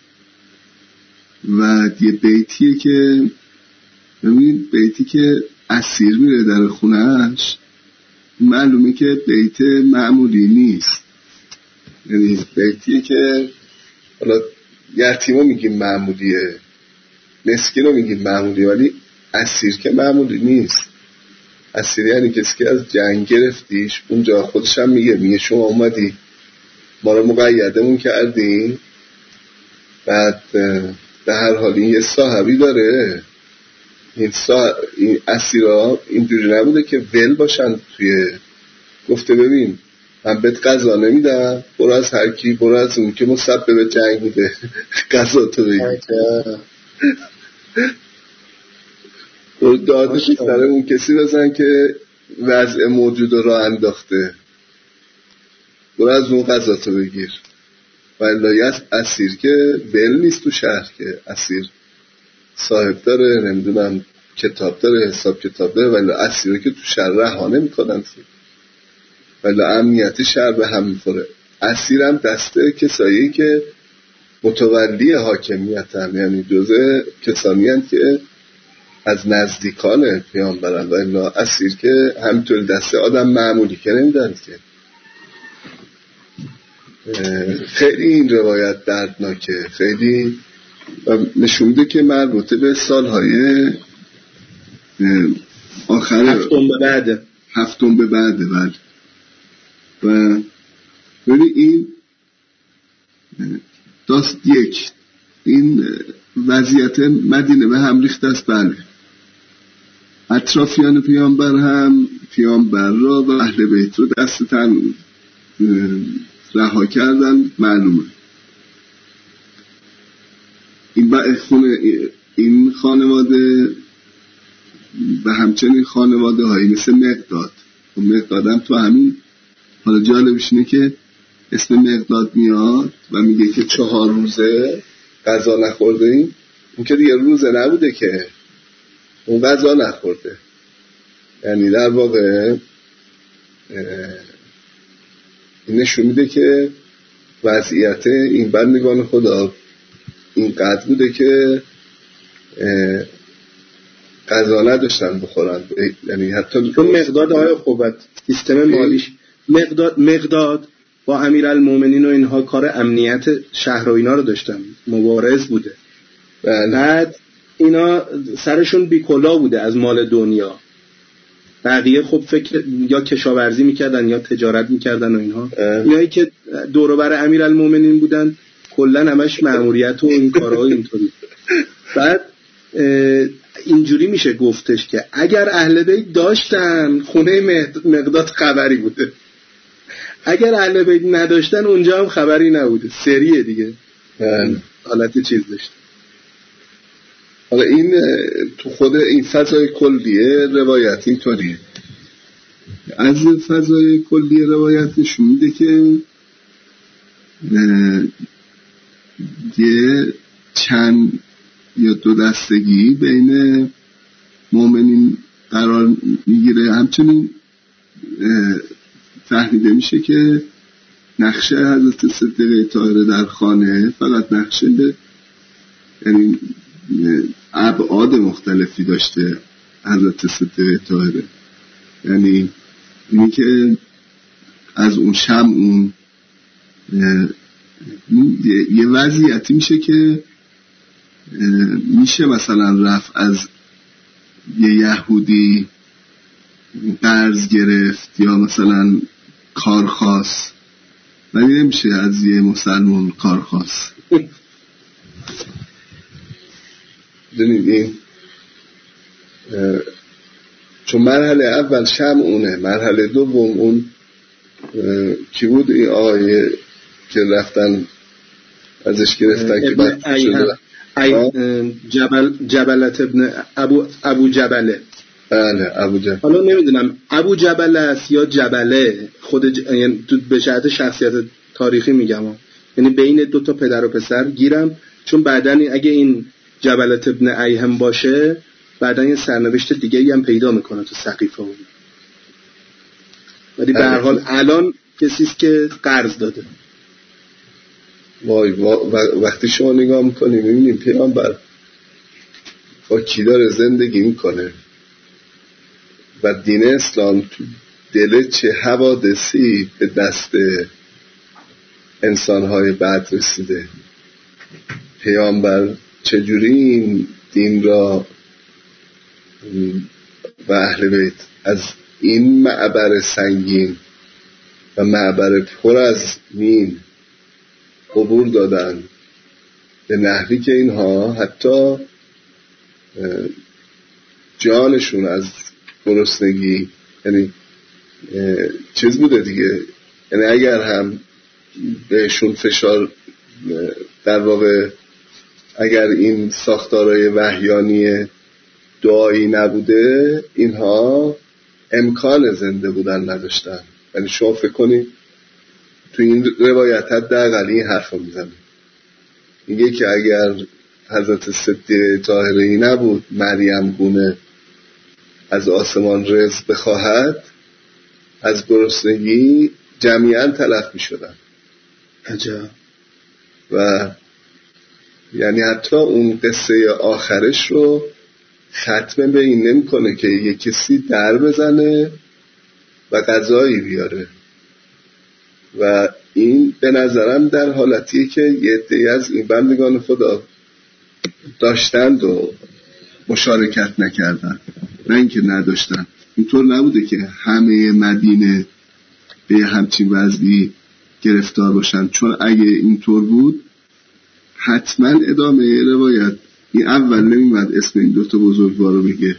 و یه بیتیه که ببینید بیتی که اسیر میره در خونهش معلومه که بیت معمولی نیست. یعنی بیتیه که حالا یتیمو میگیم معمولیه، مسکین رو میگیم معمولیه، ولی اسیر که معمولی نیست. اسیر یعنی کسی که از جنگ گرفتیش اونجا. خودش هم میگه میگه شما اومدی ما رو مقیدمون کردین، بعد به هر حال این یه صاحبی داره. این, صاحب... این اسیرها اینجوری نبوده که ول باشن توی، گفته ببین من بهت قضا نمیدم، برو از هر کی، برو از اون که مسبب جنگ بوده قضا تو بگیر، برو دادش سر اون کسی بزن که وضع موجود رو انداخته، برو از اون قضا تو بگیر. ولی اسیر که ول نیست تو شهر، که اسیر صاحب داره، نمیدونم کتاب داره، حساب کتاب داره، ولی اسیر که تو شهر رها نمی‌کنن، ولی امنیت شهر به هم می‌خوره. اسیر هم دسته کسایی که متولی حاکمیتن، یعنی جزء کسانی هستند که از نزدیکان پیامبرن، ولی اسیر که همینطور دسته آدم معمولی که نمیدن که. خیلی این روایت دردناکه، خیلی نشون میده که مربوطه به سالهای آخر هفتم به بعده هفتم به بعده بله. و ولی این داست یک این وضعیت مدینه به هم ریخته است. بله اطرافیان پیامبر هم پیامبر را و اهل بیت رو دست تن رها کردن، معلومه. این خونه این خانواده و همچنین خانواده هایی مثل مقداد و مقداد هم تو همین، حالا جالبش اینه که اسم مقداد میاد و میگه که چهار روزه غذا نخورده این اون که دیگه روزه نبوده که اون غذا نخورده. یعنی در واقع این نشون میده که وضعیت این بندگان خدا اینقدر بوده که غذا نداشتن بخورن. یعنی حتی چون مقداد آیا خوبت سیستم مالیش مقداد مقداد با امیرالمومنین و اینها کار امنیت شهر و اینا رو داشتن، مبارز بوده. بعد اینا سرشون بیکلا بوده از مال دنیا، بقیه خب فکر یا کشاورزی میکردن یا تجارت میکردن و اینها. اینایی که دور و بر امیرالمومنین بودن کلا همش مأموریت و این کارها اینطوری. بعد اینجوری میشه گفتش که اگر اهل بیت داشتن خونه مقداد خبری بوده، اگر اهل بیت نداشتن اونجا هم خبری نبوده. سریه دیگه حالت چیز داشت. حالا این تو خود این فضای کلیه روایت اینطوریه. از فضای کلیه روایت نشون میده که یه چند یا دو دستگی بین مؤمنین قرار میگیره. همچنین فهمیده میشه که نقشه حضرت صدیقه طاهره در خانه فقط نقشه به یعنی ابعاد مختلفی داشته حضرت صدیقه طاهره. یعنی اینی که از اون شم اون یه وضعیتی میشه که میشه مثلا رفت از یه یهودی قرض گرفت یا مثلا کار خاص ولی نمیشه از یه مسلمان کار خواست. دونید این چون مرحله اول شم اونه، مرحله دوم اون کی بود این آقای که رفتن ازش گرفتن که بعد شده جبل جبلت ابن ابو ابو جبله. بله ابو جبل. حالا نمیدونم ابو جبله است یا جبله، خود ج... یعنی به جهت شخصیت تاریخی میگم، یعنی بین دو تا پدر و پسر گیرم، چون بعدن اگه این جبلت ابن ایهم باشه بعدن یه سرنوشت دیگه هم پیدا میکنه تو سقیفه اون. ولی به هر حال الان کسیست که قرض داده. وای وقتی شما نگاه میکنیم میبینیم پیامبر با کی داره زندگی میکنه و دین اسلام تو دل چه حوادثی به دست انسانهای بد رسیده. پیامبر چجوری این دین را و اهل بیت از این معبر سنگین و معبر پر از مین عبور دادن به نحوی که اینها حتی جانشون از گرسنگی، یعنی چیز بوده دیگه، یعنی اگر هم بهشون فشار در واقع اگر این ساختارهای وحیانی دعایی نبوده اینها امکان زنده بودن نداشتن. یعنی شما فکر کنید تو این روایت حداقل این حرف رو میزنه، میگه که اگر حضرت صدیقه طاهره ای نبود مریم گونه از آسمان رزق بخواهد از گرسنگی جمیعاً تلف میشدن. عجب. و یعنی حتی اون قصه آخرش رو ختم به این نمی کنه که یک کسی در بزنه و غذایی بیاره و این به نظرم در حالتیه که یه عده‌ای از این بندگان خدا داشتند و مشارکت نکردن، نه اینکه نداشتن. اینطور نبوده که همه مدینه به همچین وضعی گرفتار باشن، چون اگه اینطور بود حتما ادامه روایت این اول نمیمد اسم این دوتا بزرگوار رو بگه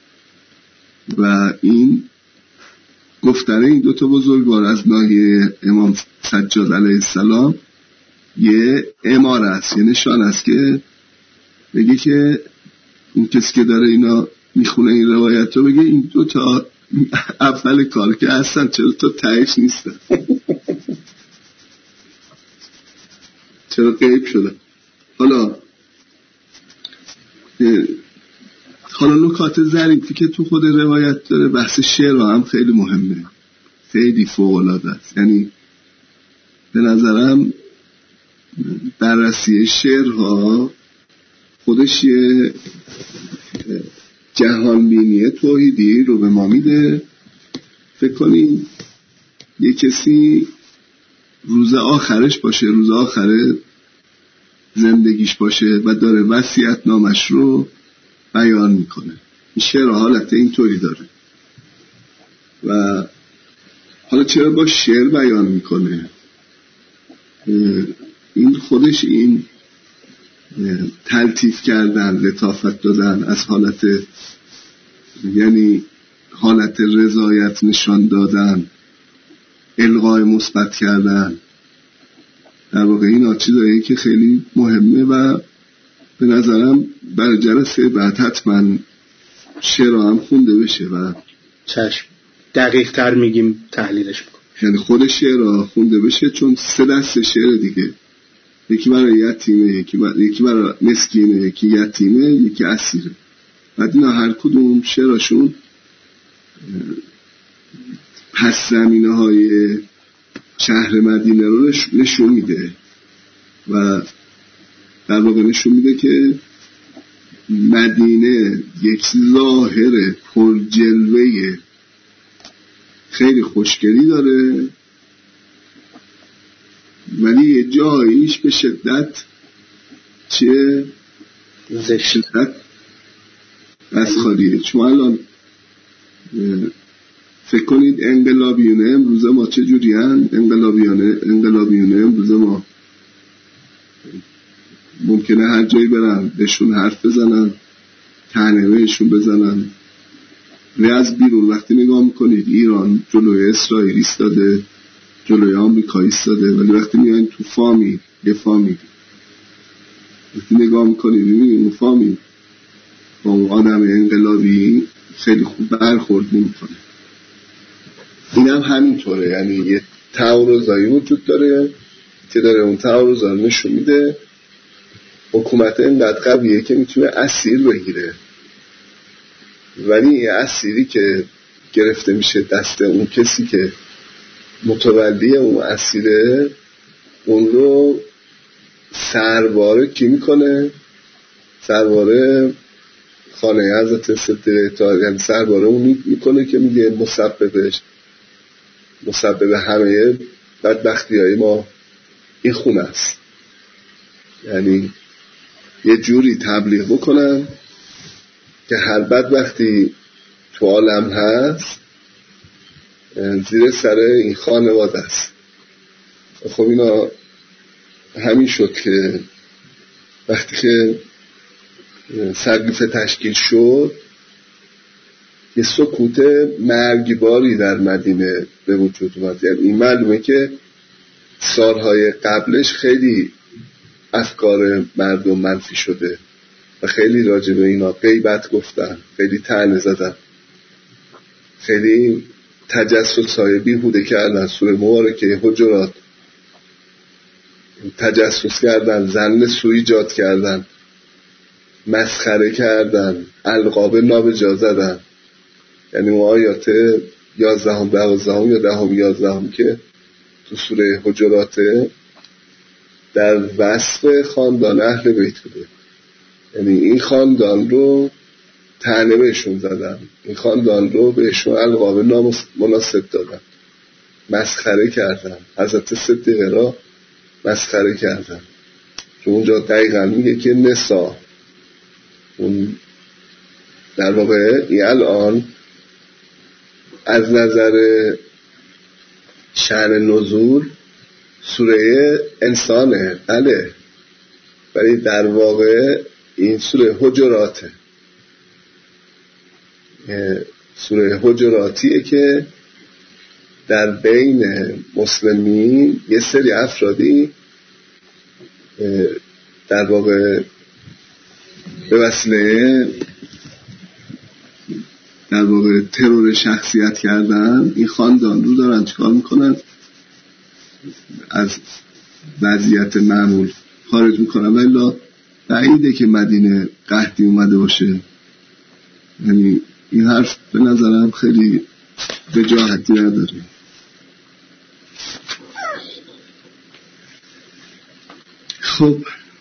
و این گفتن این دوتا بزرگوار از ناحیه امام سجاد علیه السلام یه اماره است، یه نشان است که بگه که اون کسی که داره اینا میخونه این روایت رو بگه این دوتا اول کار که هستن، چرا تا تهش نیستن، چرا غیب شدن. حالا حالا نکات ظریفی که تو خود روایت داره، بحث شعر هم خیلی مهمه، خیلی فوق‌العاده است. یعنی به نظرم بررسی شعرها خودش یه جهانبینی توحیدی رو به ما میده. فکر کنیم یه کسی روز آخرش باشه، روز آخر زندگیش باشه و داره وصیت نامش رو بیان میکنه، این شعر حالت اینطوری داره. و حالا چرا با شعر بیان میکنه؟ این خودش این تلطیف کردن، لطافت دادن از حالت، یعنی حالت رضایت نشان دادن، القای مثبت کردن، در واقع این چیزایی که خیلی مهمه و به نظرم برای جلسه بعد حتما شعر هم خونده بشه و چشم دقیق تر میگیم تحلیلش بکن. یعنی خود شعر خونده بشه، چون سه دسته شعر دیگه، یکی برای یتیمه، یکی برای, یکی برای مسکینه، یکی یتیمه، یکی اسیره. بعد اینا هر کدوم شعرشون پس زمینه های شهر مدینه رو نشون میده و در واقع نشون میده که مدینه یک ظاهر پر جلوه خیلی خوشگلی داره ولی یه جاییش به شدت چه شدت از خالیه. چون الان فکر کنید انقلابیونه امروز ما چه جوری هن؟ انقلابیونه انقلابیونه امروز ما ممکنه هر جایی برن بهشون حرف بزنن، طعنه بهشون بزنن. و از بیرون وقتی نگاه میکنید ایران جلوی اسرائیل ایستاده، جلوی آمریکا ایستاده، ولی وقتی میایین تو فامیل، یه فامیل وقتی نگاه میکنید میبینید اون فامیل با اون آدم انقلابی خیلی خوب برخورد نمیکنه. این هم همینطوره، یعنی یه تعارضایی وجود داره که داره اون تعارضا نشون میده حکومت اینقدر قویه که میتونه اسیر بگیره، ولی یه اسیری که گرفته میشه دست اون کسی که متولی اون اسیره، اون رو سرباره کی میکنه؟ سرباره خانه حضرت صدیقه طاهره، یعنی سرباره اون میکنه که میگه مسببش مسبب همه بدبختی های ما این خونه است. یعنی یه جوری تبلیغ بکنن که هر بدبختی تو عالم هست زیر سر این خانواده است. خب اینا همین شد که وقتی که سرگیفه تشکیل شد یه سکوت مرگباری در مدینه به وجود اومد. یعنی این معلومه که سالهای قبلش خیلی افکار مردم منفی شده و خیلی راجع به اینا غیبت گفتن، خیلی طعنه زدن، خیلی تجسس‌های بیهوده کردن. سوره مبارکه حجرات تجسس کردن، ظن سوء ایجاد کردن، مسخره کردن، القاب نابجا زدن. یعنی اون آیات یازدهم دوازدهم یا دهم یازدهم که تو سوره حجرات در وصف خاندان اهل بیت بوده، یعنی این خاندان رو طعنه بهشون زدن، این خاندان رو بهشون القاب نامناسب دادن، مسخره کردن، حضرت صدیقه را مسخره کردن. که اونجا دقیقا میگه که نسا اون در واقع این الان از نظر شأن نزول سوره انسانه، بله، ولی در واقع این سوره حجراته. سوره حجراتیه که در بین مسلمین یه سری افرادی در واقع به وسیله در واقع ترور شخصیت کردن این خاندان رو دارن چیکار میکنن؟ از وضعیت معمول خارج میکنن. ولی بعیده که مدینه قحطی اومده باشه. یعنی این حرف به نظرم خیلی وجاهتی نداره. خب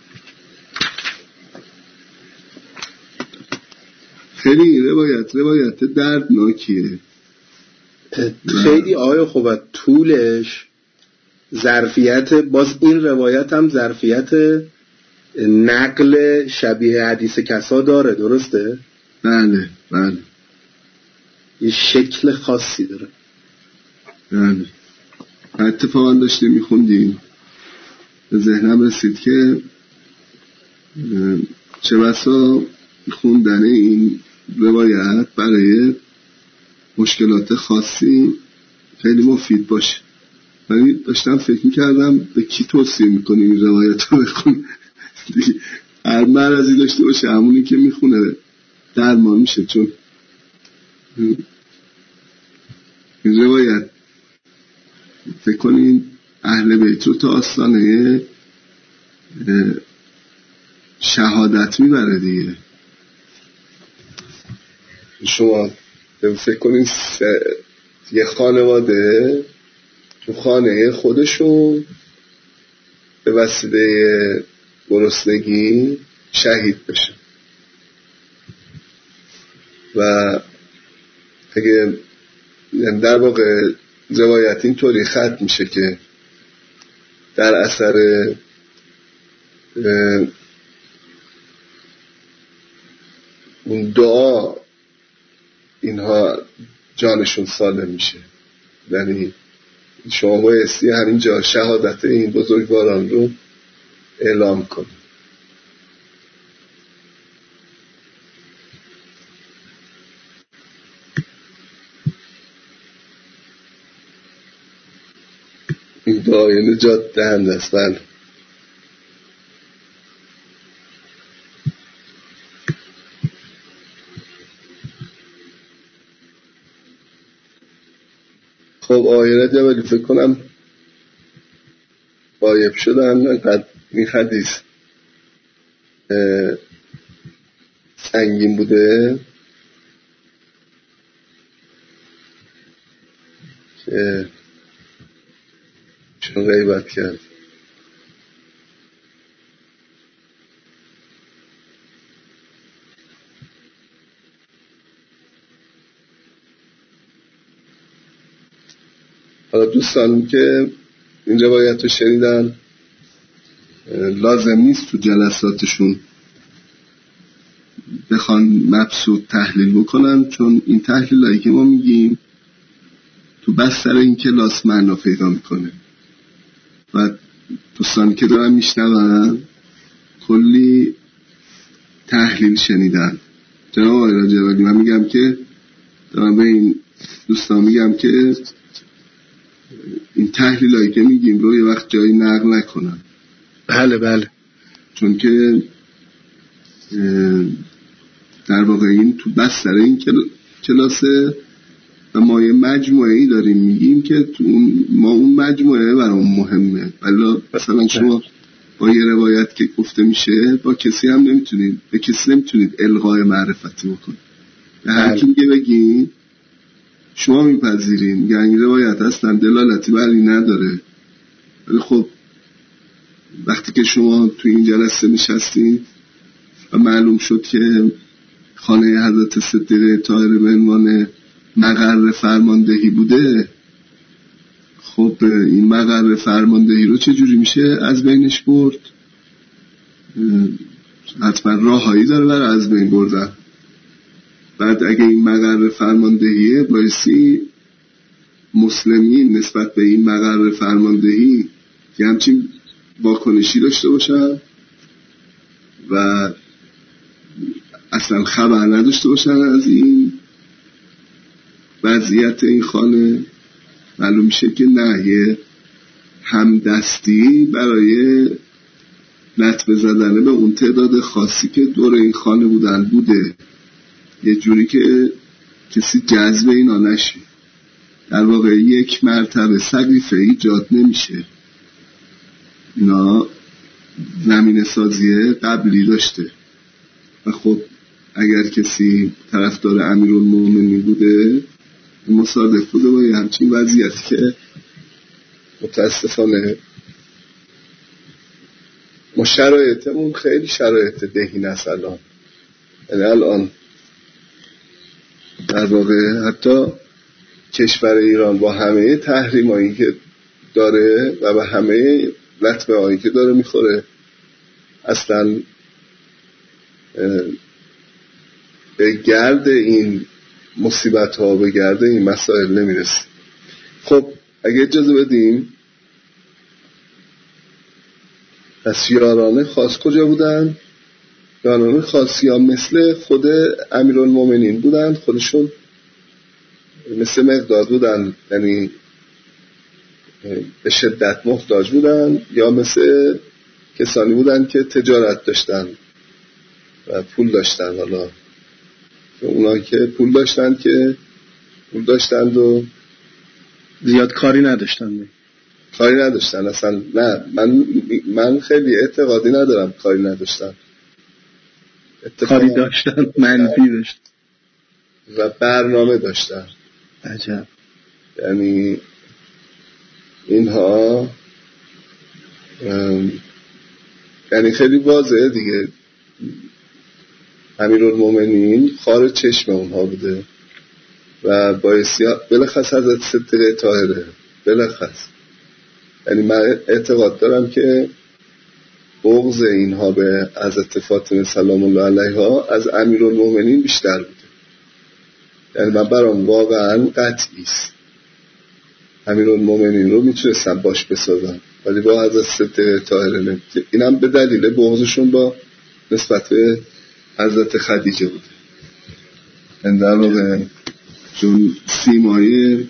خیلی روایت روایت دردناکیه، خیلی آیا خوبه طولش ظرفیت، باز این روایت هم ظرفیت نقل شبیه حدیث کسا داره، درسته؟ بله بله، یه شکل خاصی داره. بله. اتفاقا داشتیم میخوندیم به ذهنم رسید که چه بسا خوندن این روایت برای مشکلات خاصی خیلی مفید باشه. ولی داشتم فکر میکردم به کی توصیه میکنیم این روایت رو بخون دیگه. هر مرضی داشته باشه همونی که میخونه درمان میشه. چون این روایت فکر کنین اهل بیت رو تا آستانه شهادت میبره دیگه. شما فکر کنین یه خانواده تو خانه خودشون به وسیله گرسنگی شهید بشه و اگه در واقع روایت این طوری ختم میشه که در اثر اون دعا اینها جانشون سالم میشه. یعنی شما بایستی همینجا شهادت این بزرگواران رو اعلام کنید. این دعای نجات دهنده است. بله. خب آیه جبلی فکر کنم غایب شدن. این حدیث سنگین بوده که چون غیبت کرد. حالا دوستان که این روایت رو شنیدن لازم نیست تو جلساتشون بخوان مبسوط تحلیل بکنن، چون این تحلیل هایی که ما میگیم تو بستر این کلاس معنا پیدا میکنه و دوستان که دارن میشنون کلی تحلیل شنیدن. جناب آقای راجع‌ولی من میگم که دارم به این دوستان میگم که این تحلیل هایی که میگیم رو یه وقت جایی نقل نکنن. بله بله، چون که در واقع این تو بستر این کلاسه و ما یه مجموعه ای داریم میگیم که تو اون ما اون مجموعه برام مهمه. ولی مثلا شما با یه روایت که گفته میشه با کسی هم نمیتونید به کسی نمیتونید الغای معرفتی بکنید. به هر کی میگه بگین شما میپذیرین، یعنی روایت اصلا دلالتی بر این نداره. ولی خب وقتی که شما تو این جلسه نشستین و معلوم شد که خانه حضرت صدیقه طاهره به عنوان مقر فرماندهی بوده، خب این مقر فرماندهی رو چه جوری میشه از بینش برد؟ حتما راههایی داره برای از بین بردن. بعد اگه این مقر فرماندهیه بایستی مسلمین نسبت به این مقر فرماندهی که همچین واکنشی داشته باشن و اصلا خبر نداشته باشن از این وضعیت این خانه. معلوم میشه که نه، یه همدستی برای لطمه زدن به اون تعداد خاصی که دور این خانه بودن بوده، یه جوری که کسی جذب اینا نشه. در واقع یک مرتبه سقیفه ایجاد نمیشه. اینا زمین سازی قبلی داشته و خب اگر کسی طرفدار امیرالمومنین بوده مصادف بوده با یه همچین وضعیتی که متاسفانه ما شرایطمون خیلی شرایط دهین است الان. یعنی الان در واقع حتی کشور ایران با همه تحریم هایی که داره و با همه لطمه هایی که داره میخوره اصلا به گرد این مصیبت ها به گرد این مسائل نمیرسه. خب اگه اجازه بدیم، پس یاران خاص کجا بودن؟ یاران خاصی ها مثل خود امیرالمومنین بودن، خودشون مثل مقداد بودن، یعنی به شدت محتاج بودن، یا مثل کسانی بودن که تجارت داشتن و پول داشتن. حالا اونا که پول داشتن که پول داشتند و زیاد کاری نداشتن کاری نداشتن اصلا. نه، من من خیلی اعتقادی ندارم کاری نداشتن، کاری داشتن، منفی داشتن و برنامه داشتن. عجب. یعنی اینها یعنی خیلی واضحه دیگه، امیرالمومنین خارج چشم اونها بوده و بایستی بلخص حضرت صدیقه طاهره بلخص. یعنی من اعتقاد دارم که بغض اینها به حضرت فاطمه سلام الله علیها از امیرالمومنین بیشتر بوده. یعنی من برام واقعا قطعی است امیرالمومنین رو میتونستم باش بسازم، ولی با حضرت صدیقه طاهره نمیتونم. اینم به دلیل بغضشون با نسبت به حضرت خدیجه بوده. این در واقع چون سیمایی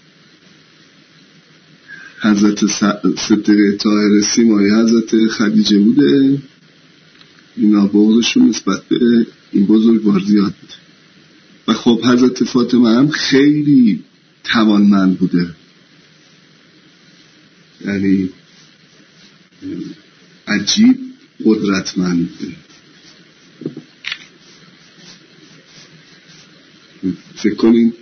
حضرت صدیقه طاهره سیمایی حضرت خدیجه بوده، اینا بغضشون نسبت به این بزرگوار زیاد بوده. و خب حضرت فاطمه هم خیلی توانمند بوده، یعنی عجیب قدرتمند بوده. فکر کنین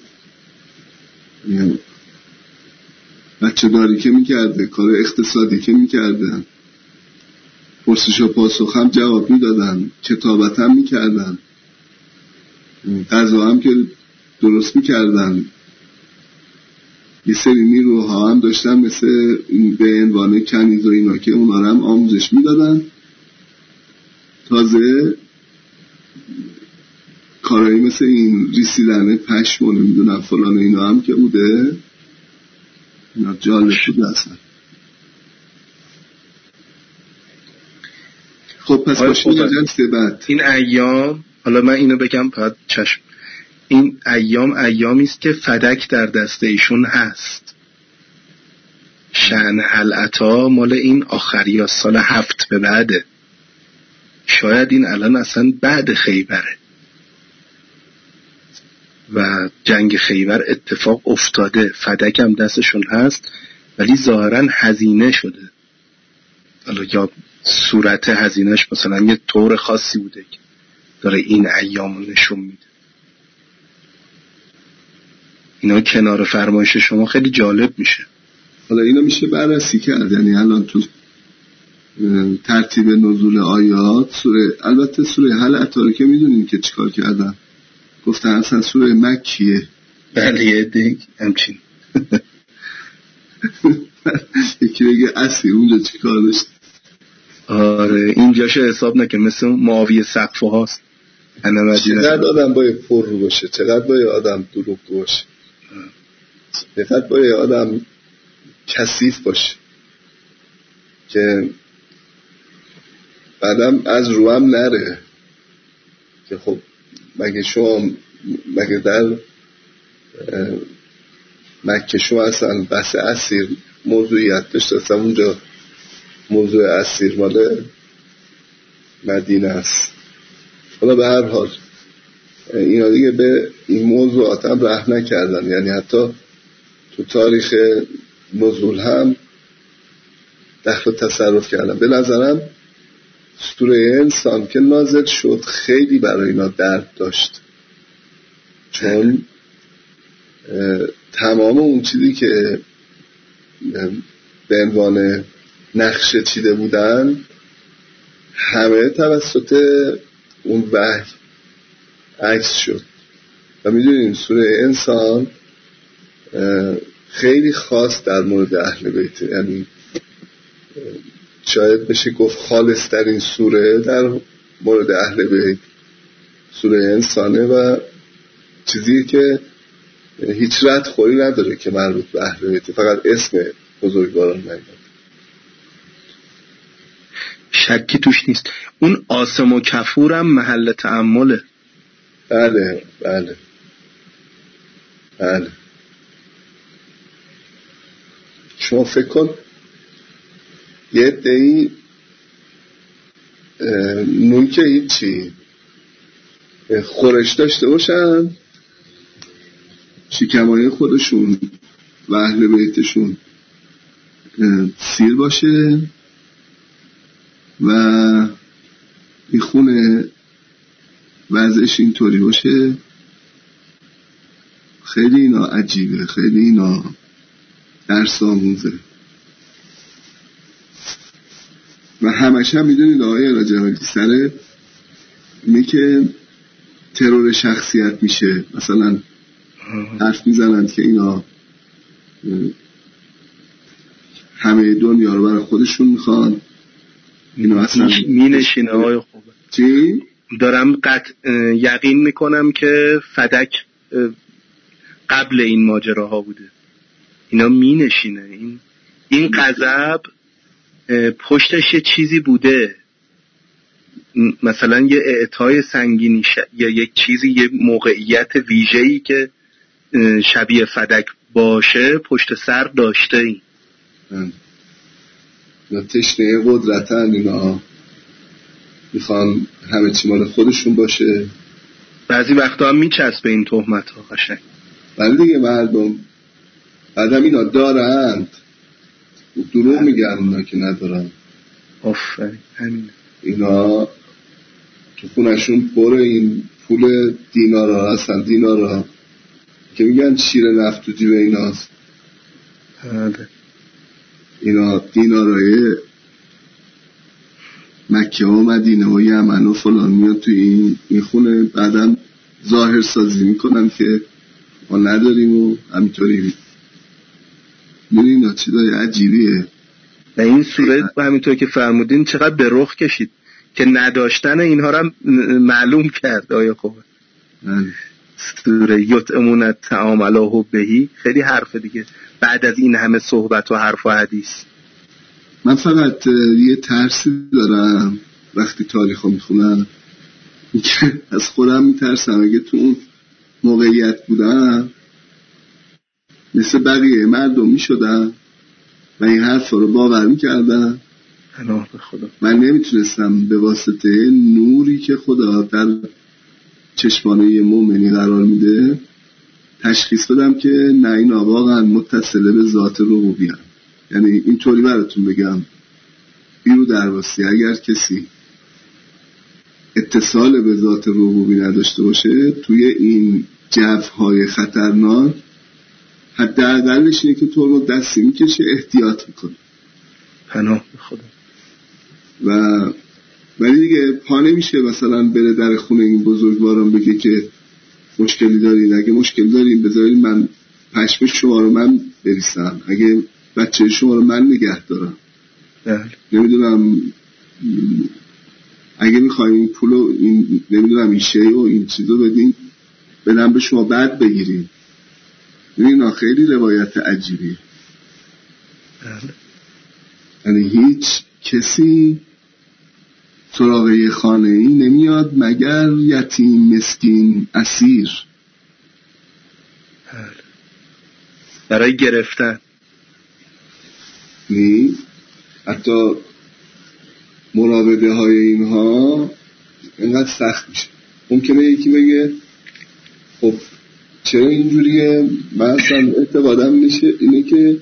بچه داری که میکرده، کار اقتصادی که میکردن، پرسش و پاسخ هم جواب میدادن، کتابت هم میکردن، غذا هم که درست میکردن، یه سری نیروها هم داشتن مثل به عنوان کنیز و اینا که اونا هم آموزش میدادن. تازه کارهایی مثل این ریسیدن پشم و نمیدونم فلان اینا هم که بوده، اینا جالب بوده اصلا. خب پس باشیم جلسه بعد این ایام، حالا من اینو بگم بعد چشم، این ایام ایامی است که فدک در دست ایشون هست. شأن العطا مال این آخری از سال هفت به بعده، شاید این الان اصلا بعد خیبره و جنگ خیبر اتفاق افتاده، فدک هم دستشون هست ولی ظاهرا هزینه شده. حالا یا صورت هزینهش مثلا یه طور خاصی بوده که داره این ایامو نشون میده. اینا کنار فرمایش شما خیلی جالب میشه. حالا اینو میشه بررسی کرد، یعنی الان تو ترتیب نزول آیات سوره، البته سوره هل اتی رو که میدونیم که چیکار کردن، گفتن اصلا سوره مکیه. بله دیگه همچین یکی بگه اصلی اونجا چیکار داشت. آره اینجاشو حساب نکن، مثل معاویه سقف هاست. چقدر آدم باید پر رو باشه، چقدر باید آدم دروغ باشه، چقدر باید آدم کثیف باشه که بعدم از روام نره که خب مگه شما مگه در مکه شما اصلا بحث اسیر موضوعیت داشت، اصلا اونجا موضوع اسیر مال مدینه است. حالا به هر حال اینا دیگه به این موضوعات هم رحم نکردن، یعنی حتی تو تاریخ نزول هم دخل و تصرف کردن. به نظرم سوره انسان که نازل شد خیلی برای اینا درد داشت، چون تمام اون چیزی که به عنوان نقشه چیده بودن همه توسط اون وحی عکس شد. و میدونین سوره انسان خیلی خاص در مورد اهل بیت، یعنی شاید بشه گفت خالص ترین سوره در مورد اهل بیت سوره انسانه و چیزی که هیچ رد خوری نداره که مربوط به اهل بیت، فقط اسم بزرگواران نیاد. شکی توش نیست. اون آسم و کفور هم محل تأمله. بله بله بله. شما فکر کن یه عده‌ای نون که هیچی خورش داشته باشن، شکمای خودشون و اهل بیتشون سیر باشه و این خونه وضعش اینطوری باشه، خیلی اینا عجیبه، خیلی اینا درس آموزه. و همش هم میدونید آقای راجعالی سر اینه که ترور شخصیت میشه، مثلا حرف میزنند که اینا همه دنیا رو برای خودشون میخوان، اینا اصلا مینشینه های خوبه. چی؟ دارم قطع یقین میکنم که فدک قبل این ماجراها بوده. اینا می نشینه. این این غضب پشتش یه چیزی بوده، مثلا یه اعطای سنگینی ش... یا یک چیزی، یه موقعیت ویژه‌ای که شبیه فدک باشه پشت سر داشته. این اینا تشنه قدرتن، اینا میخوان همه چی مال خودشون باشه. بعضی وقتا هم میچسبه این تهمت ها قشنگ. ولی دیگه مردم بعدم اینا دارند، دروغ میگن اونا که ندارن. آفرین، همین. اینا تو خونشون پر این پول دینارا هستن، دینارا که میگن شیر نفت تو جیب ایناست. هده. اینا دینارای مکه و مدینه و یمن و فلان میاد تو این این خونه، بعدم ظاهر سازی میکنن که ما نداریم و همینطوری. میدونی اینا چیزای عجیبیه. و این سوره همینطور که فرمودین چقدر به رخ کشید که نداشتن اینها رو معلوم کرد. آیا خوبه سوره یطعمون الطعام علی حبه، خیلی حرف دیگه بعد از این همه صحبت و حرف و حدیث. من فقط یه ترسی دارم وقتی تاریخ رو میخونم، که از خودم میترسم اگه تو اون موقعیت بودم مثل بقیه مردم میشدم و این حرف رو باور میکردم. پناه به خدا. من نمیتونستم به واسطه نوری که خدا در چشمانه مومنی قرار میده تشخیص بدم که نه، این واقعا متصله به ذات ربوبیت. یعنی اینطوری براتون بگم، بیرو درواسی اگر کسی اتصال به ذات ربوبی نداشته باشه توی این جوهای خطرناک، حداقلش اینه که تو رو دستی میکشه، احتیاط میکنه. پناه به خدا. و ولی دیگه پا نمیشه مثلا بره در خونه این بزرگواران بگه که مشکلی دارید، اگه مشکل دارید بذارید من پشم شما رو من بریسم، اگه بچه شما رو من نگه دارم. نمیدونم اگه میخوایم این پولو این نمیدونم این شیء و این چیزو بدین بدم به شما بعد بگیریم. اینا خیلی روایت عجیبی. یعنی هیچ کسی سراغ خانه ای نمیاد مگر یتیم، مسکین، اسیر، برای گرفتن. نی حتی مراوده های اینها اینقدر سخت میشه. ممکنه یکی بگه خب چرا اینجوریه؟ من اصلا اعتقادم میشه اینه که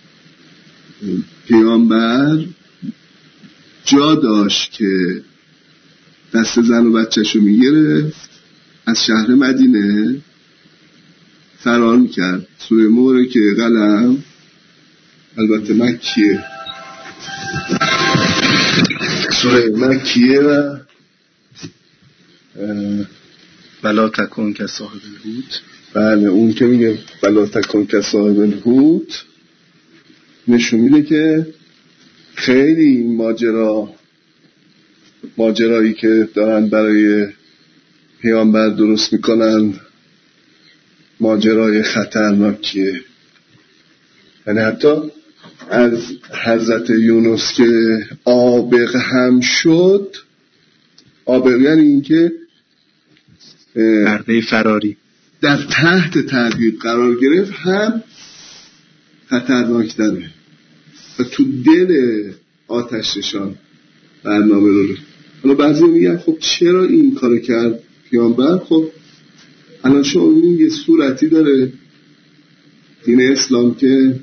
پیامبر جا داشت که دست زن و بچه‌شو میگرفت از شهر مدینه فرار میکرد. سوره موره که قلم البته مکیه، سوره مکیه و بلا تکن که صاحب الحوت. بله اون که میگه بلا تکن که صاحب الحوت نشون میده که خیلی ماجرا ماجرایی که دارن برای پیامبر درست میکنن ماجرای خطرناکیه. یعنی حتی از حضرت یونس که آبق هم شد، آبق یعنی این که پرده فراری در تحت تعقیب قرار گرفت، هم خطرناک داره و تو دل آتششان برنامه رو. حالا بعضی میگن خب چرا این کارو کرد پیامبر؟ خب الان شما میگین یه صورتی داره دین اسلام که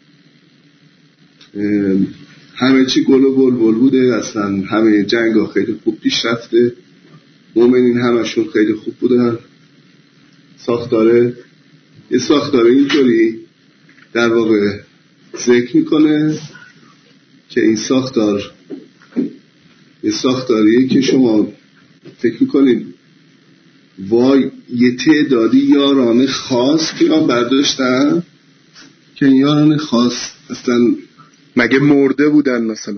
همه چی گل و بلبل بوده، اصلا همه جنگ ها خیلی خوب پیش رفته، مومنین همشون خیلی خوب بودن، ساختاره یه ساختاره اینطوری در واقع ذکر میکنه که این ساختار یه ساختاریه که شما فکر میکنید وای یه تعدادی یاران خاص که اینا برداشتن که این یاران خاص اصلا مگه مرده بودن مثلا؟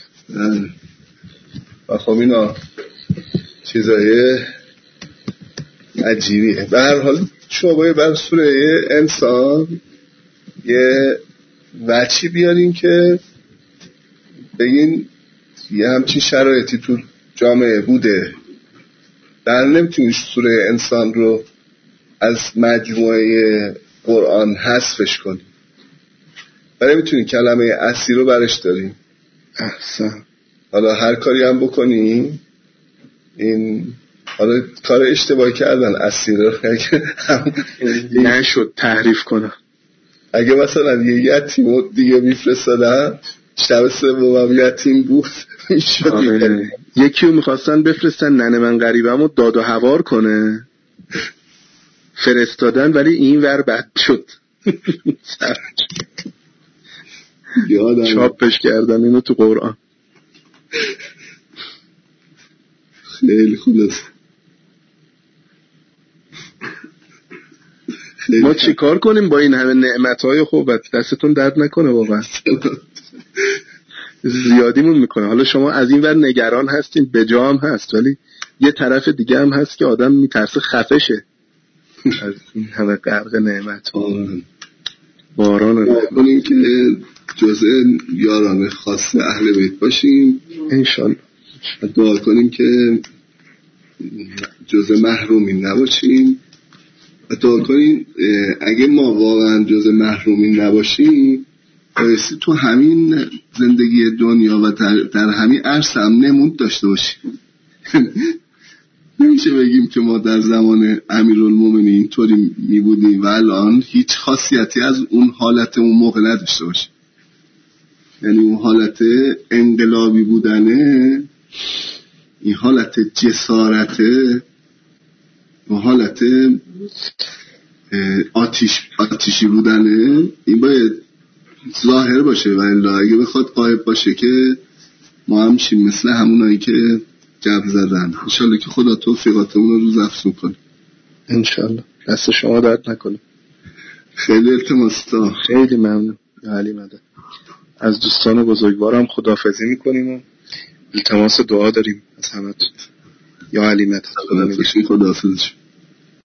و خب اینا چیزای عجیبیه. به هر حال شما باید بر سوره انسان یه وچی بیارین که بگین یه همچین شرایطی تو جامعه بوده، در نمیتونی سوره انسان رو از مجموعه قرآن حذفش کنی، ولی میتونی کلمه اصلی رو برش داری. احسن. حالا هر کاری هم بکنی این حالا کار اشتباهی کردن اصلی رو نشد تحریف کنه. اگه مثلا یه یتیم دیگه میفرستادن شب سوم یتیم بود میشد. یکی رو میخواستن بفرستن ننه من غریبم رو داد و هوار کنه، فرستادن ولی این ور بد شد چاپش کردن اینو تو قرآن. خیلی خلاص ما چی کار کنیم با این همه نعمتهای خوب؟ دستتون درد نکنه واقعا زیادیمون میکنه. حالا شما از این ور نگران هستین، به جا هم هست، ولی یه طرف دیگه هم هست که آدم میترسه خفه شه از این همه غرق نعمت. باران رو کنیم که جزء یاران خاص اهل بیت باشیم انشالله. دعا کنیم که جزء محرومین نباشیم. دعا کنیم اگه ما واقعا جزء محرومین نباشیم بایستی تو همین زندگی دنیا و در, در همین عرصه هم نمود داشته باشیم. نمیشه بگیم که ما در زمان امیرالمومنین اینطوری میبودیم و الان هیچ خاصیتی از اون حالت اون موقع نداشته باشیم. یعنی اون حالت انقلابی بودنه، این حالت جسارته، اون حالت آتیش آتیشی بودنه، این باید ظاهر باشه و الا اگه بخواد غایب باشه که ما هم شیم مثل همونایی که جبر زدن. انشالله که خدا توفیقاتمون رو روز افزون کنه. انشالله. دست شما درد نکنه. خیلی التماس تا خیلی ممنون علی مدد. از دوستان بزرگوارم خداحافظی میکنیم و التماس دعا داریم از همتون. یا علی مدد. خداحافظی. خداحافظی.